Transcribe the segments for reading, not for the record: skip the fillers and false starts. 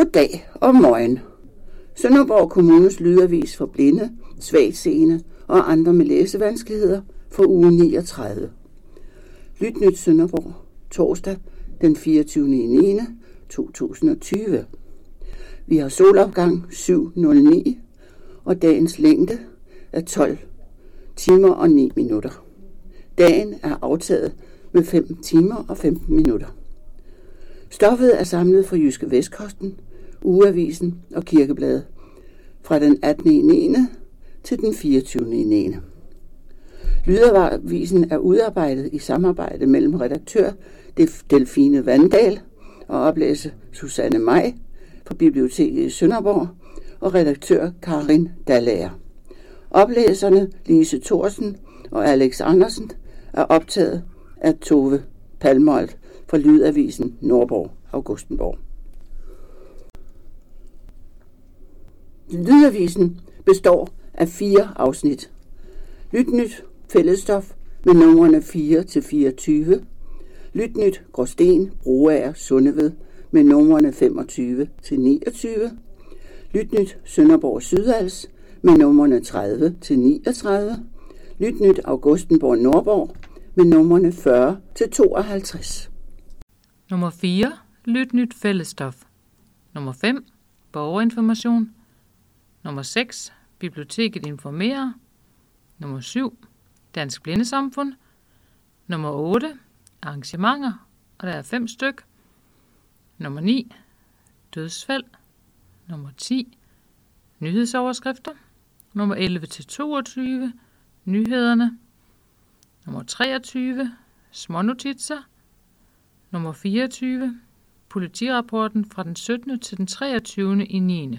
Goddag og morgen. Sønderborg Kommunes lydavis for blinde, svagtseende og andre med læsevanskeligheder for uge 39. Lyt nyt Sønderborg, torsdag den 24.9.2020. Vi har solopgang 7.09, og dagens længde er 12 timer og 9 minutter. Dagen er aftaget med 5 timer og 15 minutter. Stoffet er samlet fra Jyske Vestkysten, Ugeavisen og Kirkebladet fra den 18.9. til den 24.9. Lydavisen er udarbejdet i samarbejde mellem redaktør Delfine Vandal og oplæse Susanne Maj fra Biblioteket i Sønderborg og redaktør Karin Dallager. Oplæserne Lise Thorsen og Alex Andersen er optaget af Tove Palmholt fra Lydavisen Nordborg Augustenborg. Lydavisen består af 4 afsnit. Lyt nyt fællesstof med numrene 4-24. Lyt nyt Gråsten, Broager, Sundeved med numrene 25-29. Lyt nyt Sønderborg Sydals med numrene 30-39. Lyt nyt Augustenborg Nordborg med numrene 40-52. Nummer 4. Lyt nyt fællesstof. Nummer 5. Borgerinformation. Nummer 6. Biblioteket informerer. Nummer 7. Dansk Blindesamfund. Nummer 8. Arrangementer, og der er 5 styk. Nummer 9. Dødsfald. Nummer 10. Nyhedsoverskrifter. Nummer 11-22. Nyhederne. Nummer 23. Smånotitser. Nummer 24. Politirapporten fra den 17. til den 23. i 9.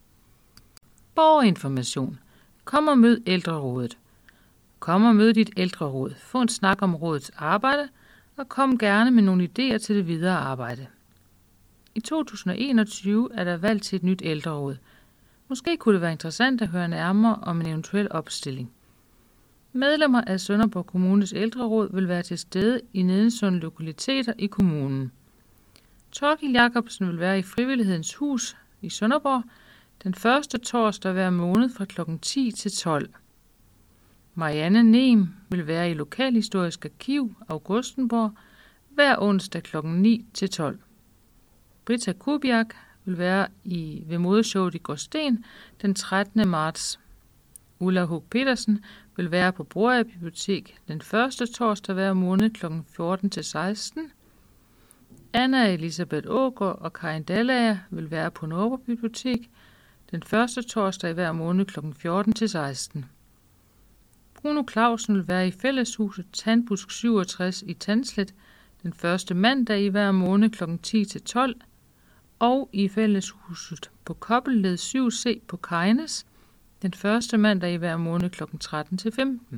Borgerinformation. Kom og mød ældrerådet. Kom og mød dit ældreråd. Få en snak om rådets arbejde, og kom gerne med nogle idéer til det videre arbejde. I 2021 er der valgt til et nyt ældreråd. Måske kunne det være interessant at høre nærmere om en eventuel opstilling. Medlemmer af Sønderborg Kommunes ældreråd vil være til stede i nedenstående lokaliteter i kommunen. Thorkild Jacobsen vil være i Frivillighedens Hus i Sønderborg den første torsdag hver måned fra kl. 10 til 12. Marianne Nehm vil være i Lokalhistorisk Arkiv Augustenborg hver onsdag kl. 9 til 12. Britta Kubiak vil være ved modeshowet i Gråsten den 13. marts. Ulla Hug Petersen vil være på Broager Bibliotek den første torsdag hver måned kl. 14 til 16. Anna Elisabeth Aagaard og Karin Dallager vil være på Nordborg Bibliotek den første torsdag hver måned kl. 14 til 16. Bruno Clausen vil være i Fælleshuset Tandbusk 67 i Tandslet den første mandag i hver måned kl. 10 til 12 og i Fælleshuset på Kobbelled 7C på Kajnes den første mandag i hver måned kl. 13 til 15.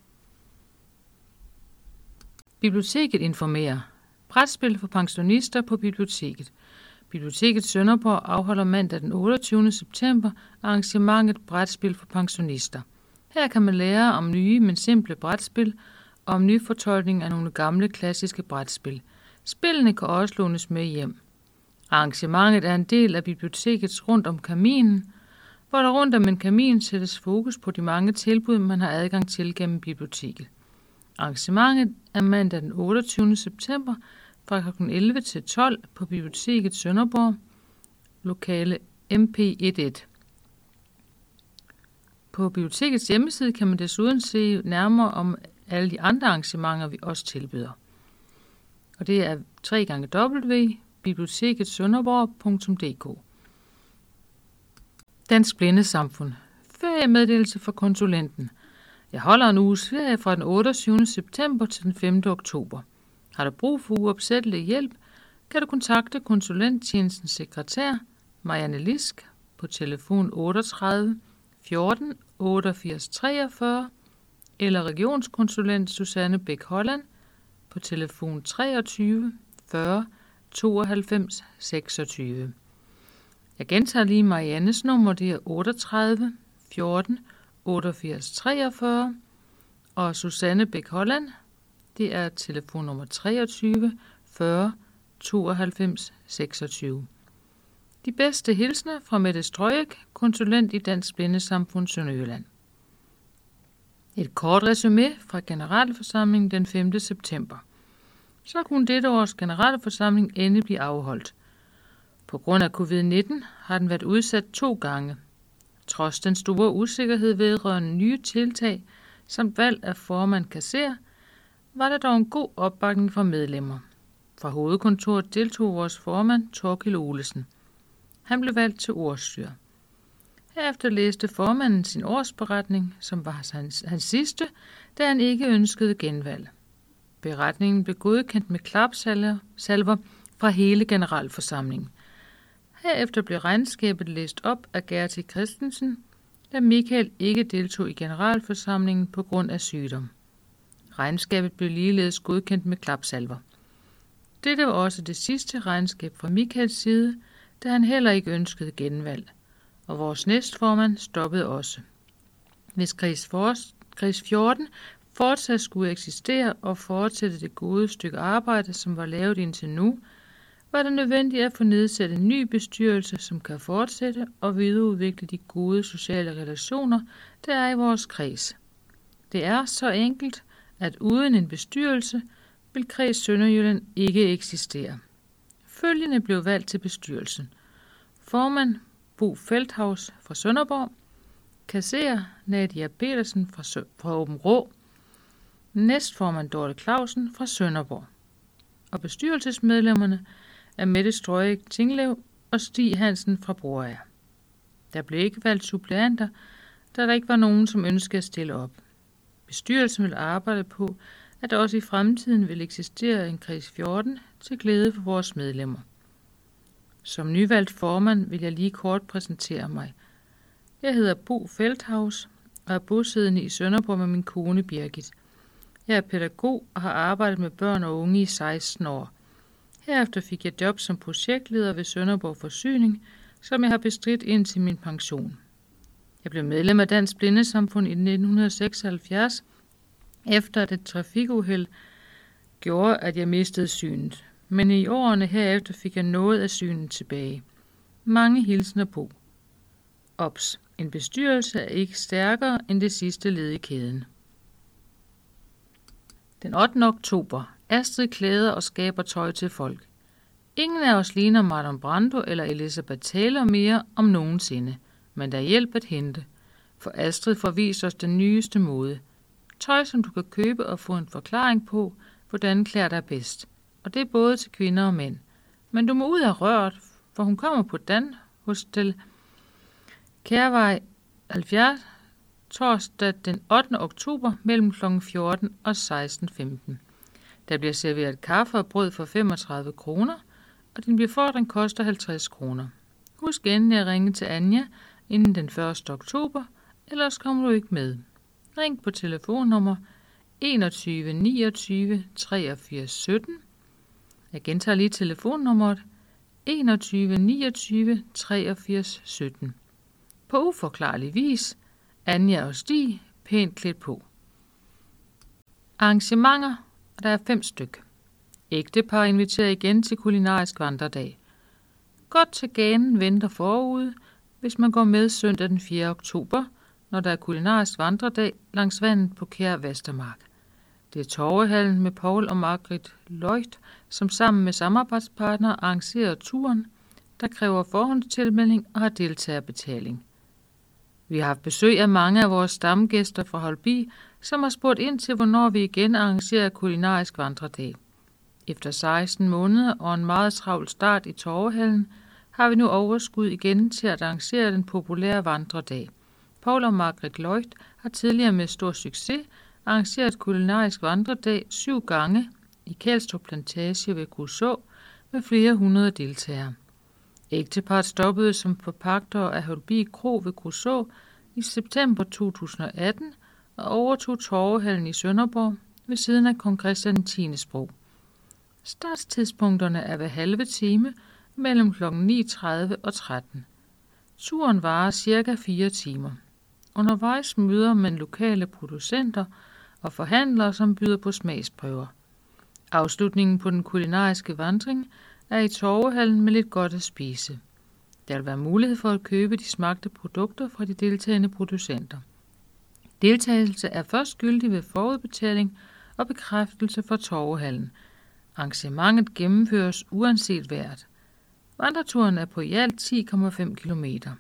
Biblioteket informerer. Brætspil for pensionister på biblioteket. Biblioteket Sønderborg afholder mandag den 28. september arrangementet Brætspil for pensionister. Her kan man lære om nye, men simple brætspil og om nyfortolkning af nogle gamle, klassiske brætspil. Spillene kan også lånes med hjem. Arrangementet er en del af bibliotekets Rundt om Kaminen, hvor der rundt om en kamin sættes fokus på de mange tilbud, man har adgang til gennem biblioteket. Arrangementet er mandag den 28. september fra kl. 11 til 12 på biblioteket Sønderborg, lokale MP11. På bibliotekets hjemmeside kan man desuden se nærmere om alle de andre arrangementer, vi også tilbyder. Og det er www.biblioteketsønderborg.dk. Dansk Blindesamfund. Feriemeddelelse for konsulenten. Jeg holder en uges ferie fra den 28. september til den 5. oktober. Har du brug for uopsættelig hjælp, kan du kontakte konsulenttjenestens sekretær, Marianne Lisk, på telefon 38 14 88 43 eller regionskonsulent Susanne Bæk Holland på telefon 23 40 92 26. Jeg gentager lige Mariannes nummer, det er 38 14 88 43, og Susanne Bæk Holland, det er telefonnummer 23 40 92 26. De bedste hilsner fra Mette Strøjek, konsulent i Dansk Blindesamfund Sønderjylland. Et kort resumé fra generalforsamlingen den 5. september. Så kunne dette års generalforsamling endelig blive afholdt. På grund af covid-19 har den været udsat 2 gange. Trods den store usikkerhed vedrørende nye tiltag samt valg af formand kasserer, var der dog en god opbakning fra medlemmer. Fra hovedkontoret deltog vores formand Torkild Olesen. Han blev valgt til ordstyrer. Herefter læste formanden sin årsberetning, som var hans sidste, da han ikke ønskede genvalg. Beretningen blev godkendt med klapsalver fra hele generalforsamlingen. Herefter blev regnskabet læst op af Gerti Christensen, da Michael ikke deltog i generalforsamlingen på grund af sygdom. Regnskabet blev ligeledes godkendt med klapsalver. Dette var også det sidste regnskab fra Michaels side, da han heller ikke ønskede genvalg, og vores næstformand stoppede også. Hvis kreds 14 fortsat skulle eksistere og fortsætte det gode stykke arbejde, som var lavet indtil nu, var det nødvendigt at få nedsat en ny bestyrelse, som kan fortsætte og videreudvikle de gode sociale relationer, der er i vores kreds. Det er så enkelt, at uden en bestyrelse vil Kreds Sønderjylland ikke eksistere. Følgende blev valgt til bestyrelsen. Formand Bo Feldhaus fra Sønderborg, kasserer Nadia Petersen fra Aabenraa, næstformand Dorte Clausen fra Sønderborg. Og bestyrelsesmedlemmerne er Mette Strøjek Tinglev og Stig Hansen fra Broager. Der blev ikke valgt suppleanter, da der ikke var nogen, som ønskede at stille op. Bestyrelsen vil arbejde på, at der også i fremtiden vil eksistere en kreds 14 til glæde for vores medlemmer. Som nyvalgt formand vil jeg lige kort præsentere mig. Jeg hedder Bo Feldhaus og er bosiddende i Sønderborg med min kone Birgit. Jeg er pædagog og har arbejdet med børn og unge i 16 år. Herefter fik jeg job som projektleder ved Sønderborg Forsyning, som jeg har bestridt indtil min pension. Jeg blev medlem af Dansk Blindesamfund i 1976, efter at et trafikuheld gjorde, at jeg mistede synet. Men i årene herefter fik jeg noget af synet tilbage. Mange hilsner på. Ops. En bestyrelse er ikke stærkere end det sidste led i kæden. Den 8. oktober. Astrid klæder og skaber tøj til folk. Ingen af os ligner Marlon Brando eller Elisabeth Taylor mere om nogensinde, men der er hjælp at hente. For Astrid forviser os den nyeste mode. Tøj, som du kan købe og få en forklaring på, hvordan klæder dig bedst. Og det er både til kvinder og mænd. Men du må ud af røret, for hun kommer på Dan Hostel Kærvej 70, torsdag den 8. oktober mellem kl. 14 og 16.15. Der bliver serveret kaffe og brød for 35 kroner, og din befordring koster 50 kroner. Husk endelig at ringe til Anja inden den 1. oktober, ellers kommer du ikke med. Ring på telefonnummer 21 29 83 17. Jeg gentager lige telefonnummeret 21 29 83 17. På uforklarlig vis, Anja og Stig pænt klædt på. Arrangementer, der er 5 styk. Ægtepar inviterer igen til kulinarisk vandredag. Godt til ganen venter forude, hvis man går med søndag den 4. oktober, når der er kulinarisk vandredag langs vandet på Kær Vestermark. Det er Torvehallen med Paul og Margrit Løjt, som sammen med samarbejdspartnere arrangerer turen, der kræver forhåndstilmelding og har deltagerbetaling. Vi har haft besøg af mange af vores stamgæster fra Holby, som har spurgt ind til, hvornår vi igen arrangerer kulinarisk vandredag. Efter 16 måneder og en meget travl start i Torvehallen, har vi nu overskud igen til at arrangere den populære vandredag. Paul og Margrit Løjt har tidligere med stor succes arrangeret kulinarisk vandredag 7 gange i Kælstrup Plantage ved Kruså med flere hundrede deltagere. Ægteparret stoppede som forpagter af Holby Kro ved Kruså i september 2018 og overtog Torvehallen i Sønderborg ved siden af Kong Christian 10. Bro. Startstidspunkterne er hver halve time mellem kl. 9.30 og 13. Turen varer ca. 4 timer. Undervejs møder man lokale producenter og forhandlere, som byder på smagsprøver. Afslutningen på den kulinariske vandring er i Torvehallen med lidt godt at spise. Der vil være mulighed for at købe de smagte produkter fra de deltagende producenter. Deltagelse er først gyldig ved forudbetaling og bekræftelse fra Torvehallen. Arrangementet gennemføres uanset vejret. Vandreturen er på i alt 10,5 km.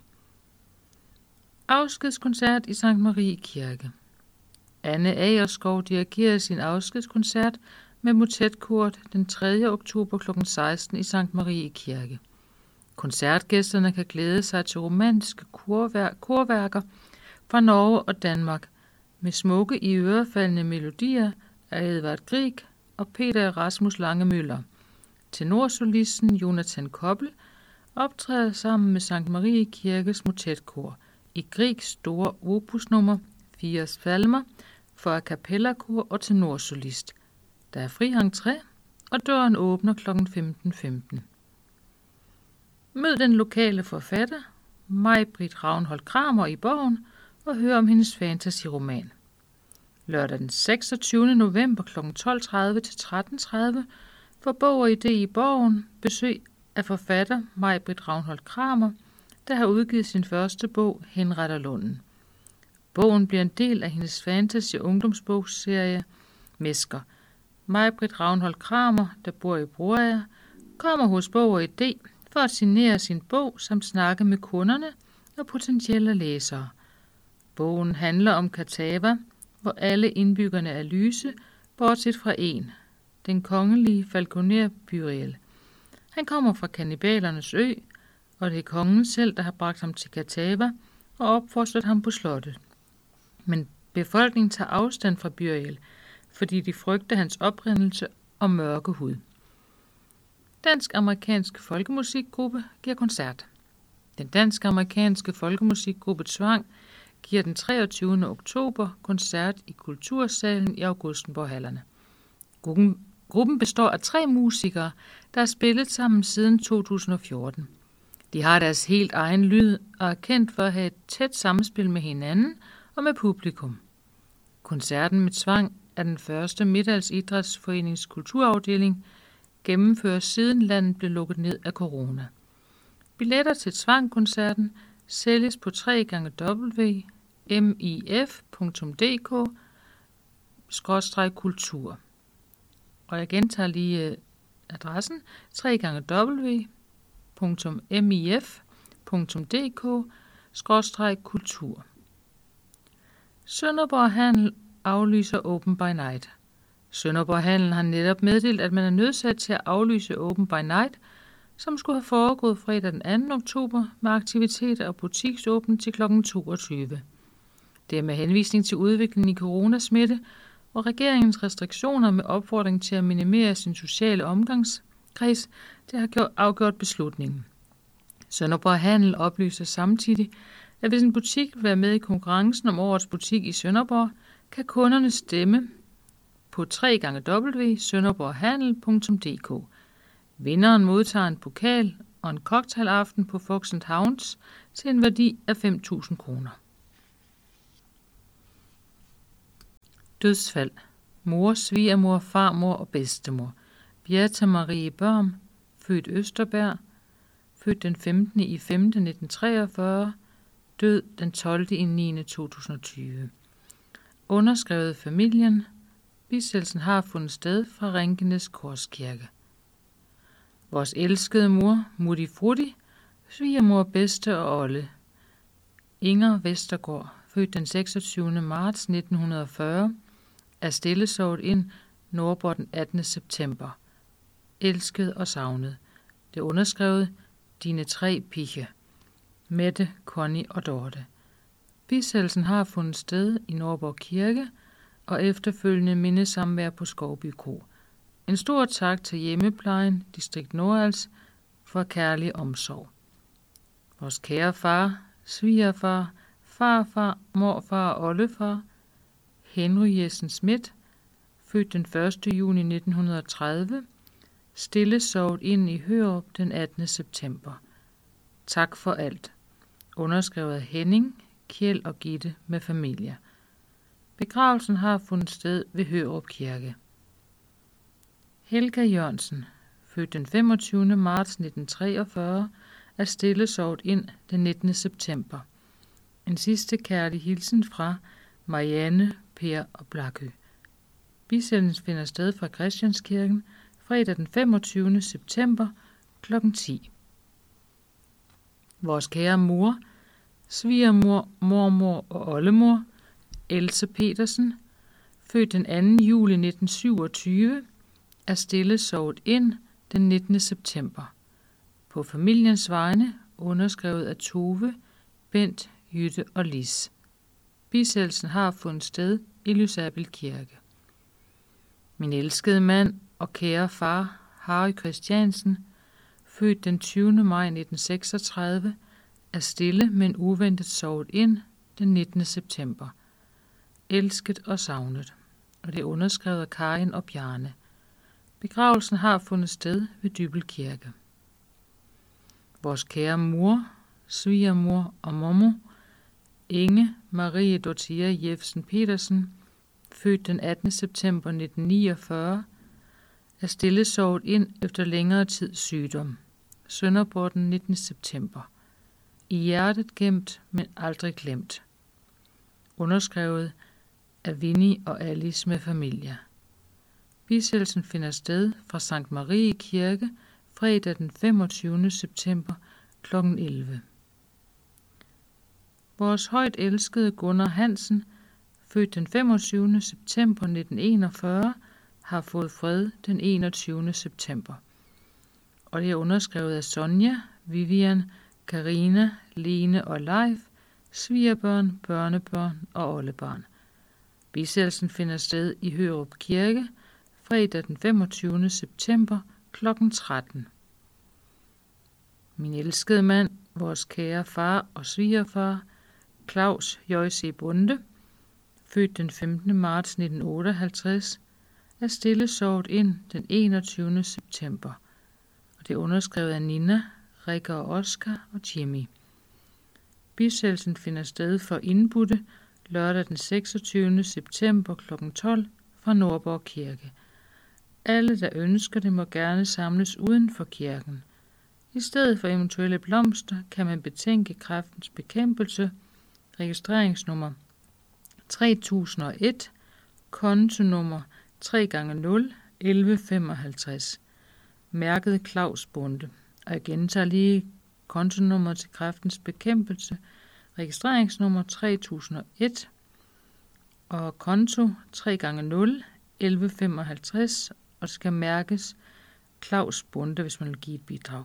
Afskedskoncert i Sankt Marie Kirke. Anne Agerskov dirigerer sin afskedskoncert med motetkort den 3. oktober kl. 16 i Sankt Marie Kirke. Koncertgæsterne kan glæde sig til romantiske korværker fra Norge og Danmark med smukke i ørefaldende melodier af Edvard Grieg og Peter Erasmus Langemøller. Tenorsolisten Jonathan Koppel optræder sammen med Sankt Marie Kirkes motetkor i Griegs store opusnummer 4 salmer for a cappella-kor og tenorsolist. Der er fri entré, og døren åbner kl. 15.15. Mød den lokale forfatter, Maj-Britt Ravnholt Kramer, i Borgen og hør om hendes fantasy-roman. Lørdag den 26. november kl. 12.30 til 13.30 får Bog og Idé i Borgen besøg af forfatter Maj-Britt Ravnholt Kramer, der har udgivet sin første bog, Henretterlunden. Bogen bliver en del af hendes fantasy-ungdomsbogsserie Mesker. Maj-Britt Ravnholt Kramer, der bor i Broager, kommer hos Bog og Idé for at signere sin bog samt snakke med kunderne og potentielle læsere. Bogen handler om Katava, hvor alle indbyggerne er lyse, bortset fra en, den kongelige falconer Byriel. Han kommer fra kannibalernes ø, og det er kongen selv, der har bragt ham til Katava og opfostret ham på slottet. Men befolkningen tager afstand fra Byriel, fordi de frygter hans oprindelse og mørke hud. Dansk-amerikanske folkemusikgruppe giver koncert. Den dansk-amerikanske folkemusikgruppe Tvang giver den 23. oktober koncert i Kultursalen i Augustenborg-hallerne. Gruppen består af 3 musikere, der har spillet sammen siden 2014. De har deres helt egen lyd og er kendt for at have et tæt samspil med hinanden og med publikum. Koncerten med Tvang er den første Midtdalsidrætsforenings kulturafdeling, gennemføres siden landet blev lukket ned af corona. Billetter til Tvang-koncerten sælges på www.mif.dk/kultur. Og jeg gentager lige adressen www.mif.dk/kultur. Sønderborg Handel aflyser Open by Night. Sønderborg Handel har netop meddelt, at man er nødsat til at aflyse Open by Night, som skulle have foregået fredag den 2. oktober med aktiviteter og butiksåbent til kl. 22. Det er med henvisning til udviklingen i coronasmitte og regeringens restriktioner med opfordring til at minimere sin sociale omgangskreds, det har afgjort beslutningen. Sønderborg Handel oplyser samtidig, at hvis en butik vil være med i konkurrencen om årets butik i Sønderborg, kan kunderne stemme på www.sønderborghandel.dk. Vinderen modtager en pokal og en cocktailaften på Fox & Hounds til en værdi af 5.000 kroner. Dødsfald. Mor, svigermor, farmor og bedstemor. Birthe Marie Børm, født Østerberg, født den 15. i 5. 1943, død den 12. i 9. 2020. Underskrevet familien. Bisættelsen har fundet sted fra Rinkenes Korskirke. Vores elskede mor, Mutti Frutti, svigermor Bedste og Olle. Inger Vestergaard, født den 26. marts 1940, er stillesovet ind Nordborg den 18. september. Elsket og savnet. Det er underskrevet dine 3 piger. Mette, Connie og Dorte. Bisættelsen har fundet sted i Nordborg Kirke og efterfølgende mindesamvær på Skovby Kro. En stor tak til hjemmeplejen, Distrikt Nordals, for kærlig omsorg. Vores kære far, svigerfar, farfar, morfar og oldefar, Henry Jessen Schmidt, født den 1. juni 1930, stillesovet ind i Hørup den 18. september. Tak for alt. Underskrevet af Henning, Kjeld og Gitte med familie. Begravelsen har fundet sted ved Hørup Kirke. Helga Jørgensen, født den 25. marts 1943, er stille sovet ind den 19. september. En sidste kærlig hilsen fra Marianne, Per og Blakø. Bisættelsen finder sted fra Christianskirken fredag den 25. september kl. 10. Vores kære mor, svigermor, mormor og oldemor, Else Petersen, født den 2. juli 1927, er stille sovet ind den 19. september. På familiens vegne underskrevet af Tove, Bent, Jytte og Lis. Bisættelsen har fundet sted i Lysabel Kirke. Min elskede mand og kære far, Harry Christiansen, født den 20. maj 1936, er stille, men uventet sovet ind den 19. september. Elsket og savnet, og det er underskrevet af Karin og Bjarne. Begravelsen har fundet sted ved Dybbøl Kirke. Vores kære mor, svigermor og mormor, Inge Marie Dorthea Jeffersen Petersen, født den 18. september 1949, er stille sovet ind efter længere tids sygdom. Sønderborg den 19. september. I hjertet gemt, men aldrig glemt. Underskrevet af Winnie og Alice med familie. Bisættelsen finder sted fra Sankt Marie Kirke fredag den 25. september kl. 11. Vores højt elskede Gunnar Hansen, født den 25. september 1941, har fået fred den 21. september. Og det er underskrevet af Sonja, Vivian, Karina, Lene og Leif, svigerbørn, børnebørn og oldebarn. Bisættelsen finder sted i Hørup Kirke fredag den 25. september kl. 13. Min elskede mand, vores kære far og svigerfar, Claus J.C. Bunde, født den 15. marts 1958, er stille sovet ind den 21. september. Og det er underskrevet af Nina, Rikke og Oscar og Jimmy. Bisættelsen finder sted for indbudte lørdag den 26. september kl. 12 fra Nordborg Kirke. Alle, der ønsker det, må gerne samles uden for kirken. I stedet for eventuelle blomster kan man betænke Kræftens Bekæmpelse, registreringsnummer 3001, kontonummer 3x0 1155, mærket Claus Bunde. Og jeg gentager lige kontonummer til Kræftens Bekæmpelse, registreringsnummer 3001 og konto 3x0 1155, og det skal mærkes Claus Bunde, hvis man vil give et bidrag.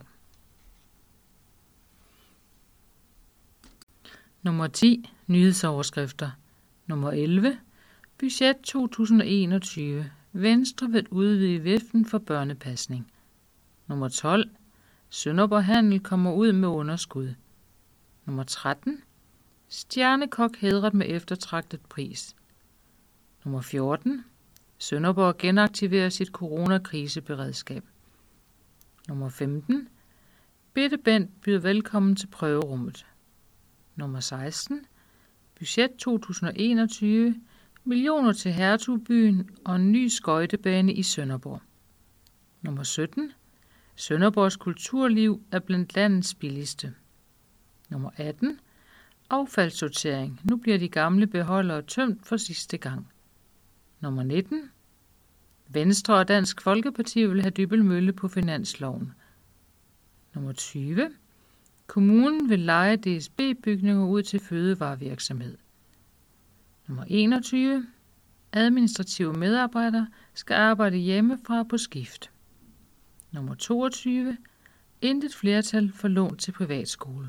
Nummer 10. Nyhedsoverskrifter. Nummer 11. Budget 2021. Venstre vil udvide viften for børnepasning. Nummer 12. Sønderborg Handel kommer ud med underskud. Nummer 13. Stjernekok hædret med eftertragtet pris. Nummer 14. Sønderborg genaktiverer sit coronakriseberedskab. Nummer 15. Bitte Bent byder velkommen til prøverummet. Nummer 16. Budget 2021. Millioner til Hertugbyen og en ny skøjtebane i Sønderborg. Nummer 17. Sønderborgs kulturliv er blandt landets billigste. Nummer 18. Affaldssortering. Nu bliver de gamle beholdere tømt for sidste gang. Nummer 19. Venstre og Dansk Folkeparti vil have Dybbøl Mølle på finansloven. Nummer 20. Kommunen vil leje DSB-bygninger ud til fødevarevirksomhed. Nummer 21. Administrative medarbejdere skal arbejde hjemmefra på skift. Nummer 22. Intet flertal for lån til privatskole.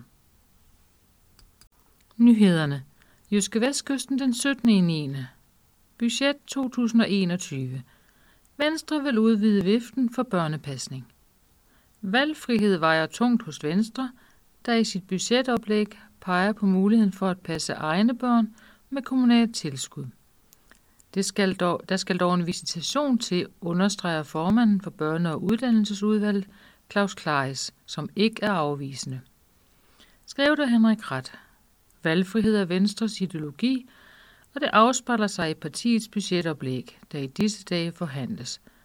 Nyhederne. Jyske Vestkysten den 17. Budget 2021. Venstre vil udvide viften for børnepasning. Valgfrihed vejer tungt hos Venstre, der i sit budgetoplæg peger på muligheden for at passe egne børn med kommunalt tilskud. Der skal dog en visitation til, understreger formanden for Børne- og Uddannelsesudvalget, Claus Klaris, som ikke er afvisende. Skrev der Henrik Rath. Valgfrihed er Venstres ideologi, og det afspejler sig i partiets budgetoplæg, der i disse dage forhandles.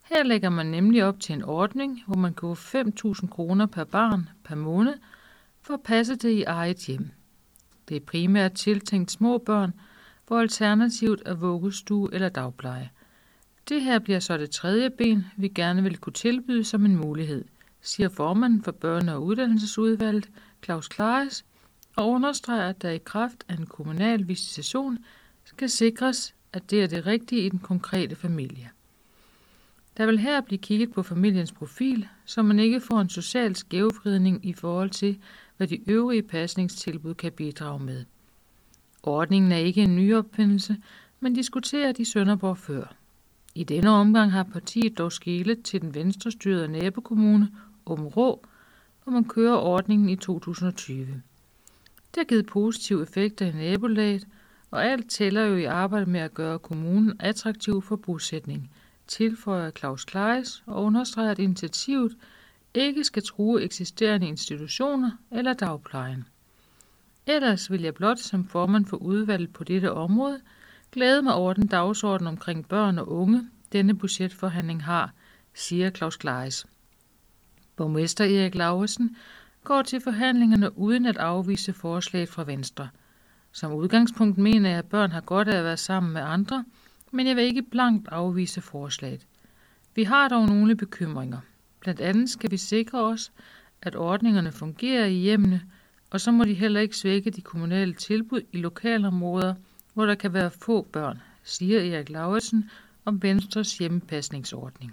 Her lægger man nemlig op til en ordning, hvor man kan få 5.000 kroner per barn per måned for at passe det i eget hjem. Det er primært tiltænkt små børn, hvor alternativet er vuggestue eller dagpleje. Det her bliver så det tredje ben, vi gerne vil kunne tilbyde som en mulighed, siger formanden for Børne- og Uddannelsesudvalget, Claus Claes, og understreger, at der i kraft af en kommunal visitation skal sikres, at det er det rigtige i den konkrete familie. Der vil her blive kigget på familiens profil, så man ikke får en social skævvridning i forhold til, hvad de øvrige pasningstilbud kan bidrage med. Ordningen er ikke en ny opfindelse, men diskuteret i Sønderborg før. I denne omgang har partiet dog skelet til den venstrestyrede nabokommune Aabenraa, hvor man kører ordningen i 2020. Det har givet positive effekter i nabolaget, og alt tæller jo i arbejdet med at gøre kommunen attraktiv for bosætning, tilføjer Claus Claes og understreger, at initiativet ikke skal true eksisterende institutioner eller dagplejen. Ellers vil jeg blot som formand for udvalget på dette område glæde mig over den dagsorden omkring børn og unge, denne budgetforhandling har, siger Claus Claes. Borgmester Erik Lauesen går til forhandlingerne uden at afvise forslaget fra Venstre. Som udgangspunkt mener jeg, at børn har godt af at være sammen med andre, men jeg vil ikke blankt afvise forslaget. Vi har dog nogle bekymringer. Blandt andet skal vi sikre os, at ordningerne fungerer i hjemmene, og så må de heller ikke svække de kommunale tilbud i lokalområder, hvor der kan være få børn, siger Erik Lauesen om Venstres hjemmepasningsordning.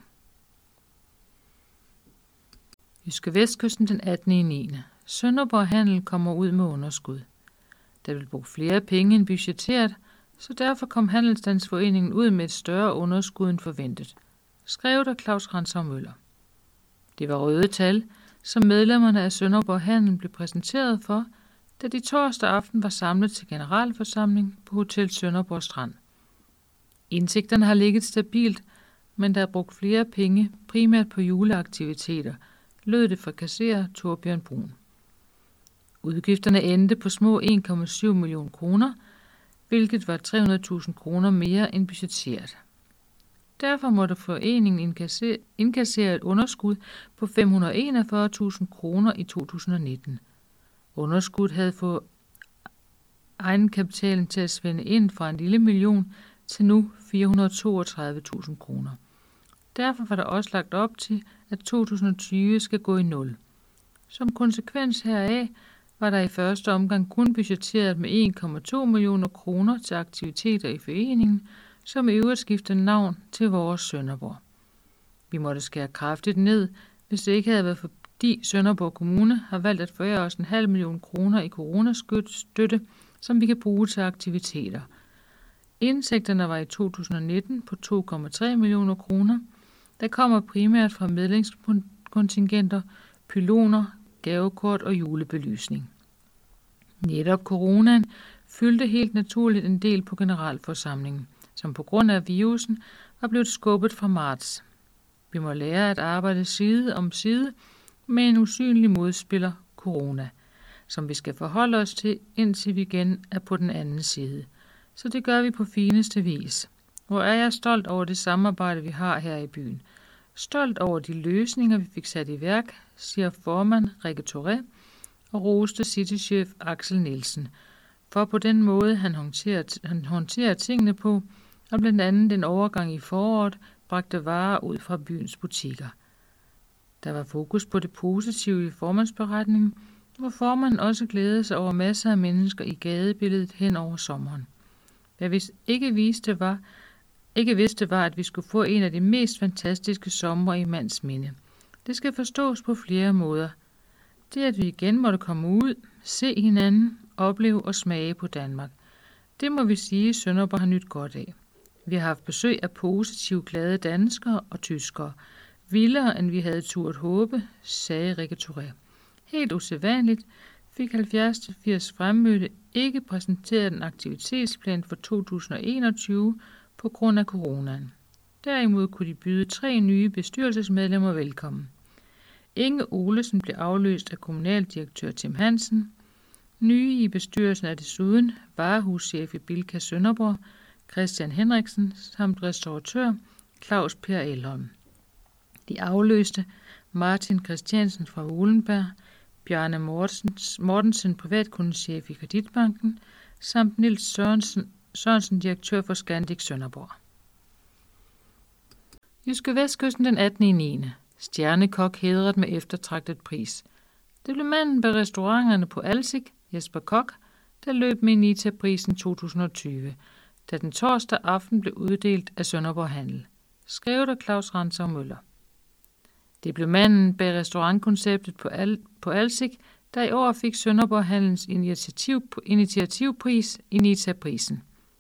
Jyske Vestkysten den 18.9. Sønderborg Handel kommer ud med underskud. Der vil bruge flere penge end budgetteret, så derfor kom Handelsstandsforeningen ud med et større underskud end forventet, skrev af Claus Ransau Møller. Det var røde tal, som medlemmerne af Sønderborg Handel blev præsenteret for, da de torsdag aften var samlet til generalforsamling på Hotel Sønderborg Strand. Indtægterne har ligget stabilt, men der er brugt flere penge, primært på juleaktiviteter, lød det fra kasserer Torbjørn Brun. Udgifterne endte på små 1,7 millioner kroner, hvilket var 300.000 kroner mere end budgetteret. Derfor måtte foreningen indkassere et underskud på 541.000 kroner i 2019. Underskuddet havde fået egenkapitalen til at svinde ind fra 1 lille million til nu 432.000 kroner. Derfor var der også lagt op til, at 2020 skal gå i 0. Som konsekvens heraf var der i første omgang kun budgetteret med 1,2 millioner kroner til aktiviteter i foreningen, som i øvrigt skifter navn til Vores Sønderborg. Vi måtte skære kraftigt ned, hvis det ikke havde været fordi Sønderborg Kommune har valgt at forære os 0,5 million kroner i coronastøtte, som vi kan bruge til aktiviteter. Indtægterne var i 2019 på 2,3 millioner kroner, der kommer primært fra medlemskontingenter, pyloner, gavekort og julebelysning. Netop coronaen fyldte helt naturligt en del på generalforsamlingen, som på grund af virusen var blevet skubbet fra marts. Vi må lære at arbejde side om side med en usynlig modspiller, corona, som vi skal forholde os til, indtil vi igen er på den anden side. Så det gør vi på fineste vis. Hvor er jeg stolt over det samarbejde, vi har her i byen. Stolt over de løsninger, vi fik sat i værk, siger formand Rikke Touré og roste citychef Axel Nielsen, for på den måde han håndterer tingene på, og blandt andet den overgang i foråret bragte varer ud fra byens butikker. Der var fokus på det positive i formandsberetningen, hvor formanden også glædede sig over masser af mennesker i gadebilledet hen over sommeren. Hvad vi ikke vidste var, at vi skulle få en af de mest fantastiske somre i mands minde. Det skal forstås på flere måder. Det, at vi igen måtte komme ud, se hinanden, opleve og smage på Danmark. Det må vi sige, Sønderborg har nyt godt af. Vi har haft besøg af positive, glade danskere og tyskere. Vildere, end vi havde turt håbe, sagde Rikke Touré. Helt usædvanligt fik 70-80 fremmødte ikke præsenteret en aktivitetsplan for 2021 på grund af coronaen. Derimod kunne de byde 3 nye bestyrelsesmedlemmer velkommen. Inge Olesen blev afløst af kommunaldirektør Tim Hansen. Nye i bestyrelsen er desuden varehuschef i Bilka Sønderborg, Christian Henriksen, samt restauratør Claus Per Elholm. De afløste Martin Christiansen fra Uhlenberg, Bjarne Mortensen, privatkundechef i Kreditbanken, samt Niels Sørensen, direktør for Scandic Sønderborg. Jyske Vestkysten den 18.9. Stjernekok hædret med eftertragtet pris. Det blev manden bag restauranterne på Alsik, Jesper Kok, der løb med Nita-prisen 2020, da den torsdag aften blev uddelt af Sønderborg Handel. Skrevet af Claus Rantzav Møller. Det blev manden bag restaurantkonceptet på Alsik, der i år fik Sønderborg Handels initiativpris i Nita-prisen.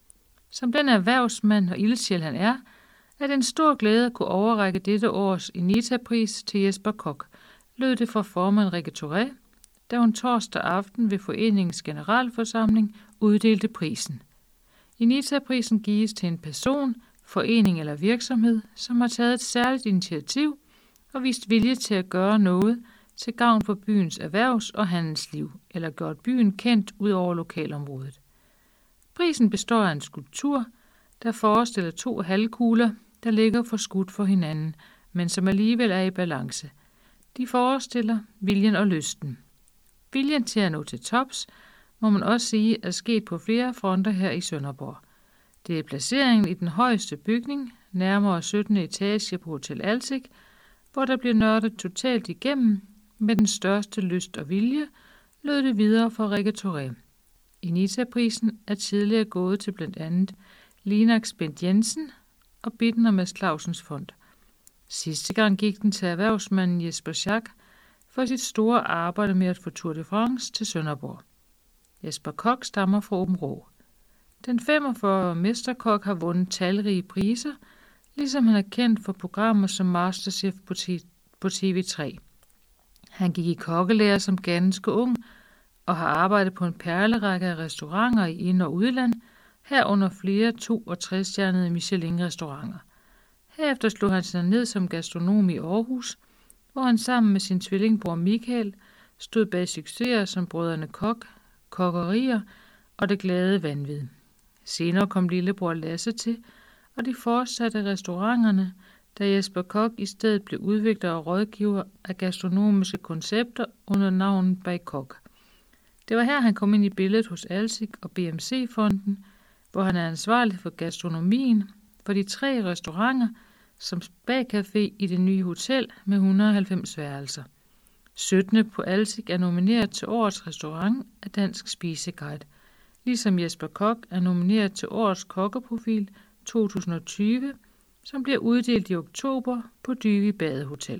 Som den erhvervsmand og ildsjæl han er det en stor glæde at kunne overrække dette års Nita-pris til Jesper Kok, lød det fra formand Rikke Touré, da hun torsdag aften ved foreningens generalforsamling uddelte prisen. Nita-prisen gives til en person, forening eller virksomhed, som har taget et særligt initiativ og vist vilje til at gøre noget til gavn for byens erhvervs- og handelsliv, eller gjort byen kendt ud over lokalområdet. Prisen består af en skulptur, der forestiller 2 halvkugler, der ligger forskudt for hinanden, men som alligevel er i balance. De forestiller viljen og lysten. Viljen til at nå til tops, må man også sige, er sket på flere fronter her i Sønderborg. Det er placeringen i den højeste bygning, nærmere 17. etage på Hotel Alsik, hvor der bliver nørdet totalt igennem med den største lyst og vilje, lød det videre fra Rikke Touré. Nita-prisen er tidligere gået til blandt andet Linax Bent Jensen og Bitten og Mads Clausens Fond. Sidste gang gik den til erhvervsmanden Jesper Schack for sit store arbejde med at få Tour de France til Sønderborg. Jesper Kok stammer fra Aabenraa. Den 45-årige mesterkok har vundet talrige priser, ligesom han er kendt for programmer som Masterchef på TV3. Han gik i kokkelære som ganske ung og har arbejdet på en perlerække af restauranter i ind- og udland, herunder flere 2- og 3-stjernede Michelin-restauranter. Herefter slog han sig ned som gastronom i Aarhus, hvor han sammen med sin tvillingbror Michael stod bag succeser som Brødrene Kok, Kokkerier og Det Glade Vanvid. Senere kom lillebror Lasse til, og de fortsatte restauranterne, da Jesper Kok i stedet blev udvikler og rådgiver af gastronomiske koncepter under navnet Bag Kok. Det var her, han kom ind i billedet hos Alsik og BMC-fonden, hvor han er ansvarlig for gastronomien for de 3 restauranter som spagcafé i det nye hotel med 190 værelser. 17. på Alsik er nomineret til årets restaurant af Dansk Spiseguide, ligesom Jesper Kok er nomineret til årets kokkeprofil 2020, som bliver uddelt i oktober på Dyvi Badehotel.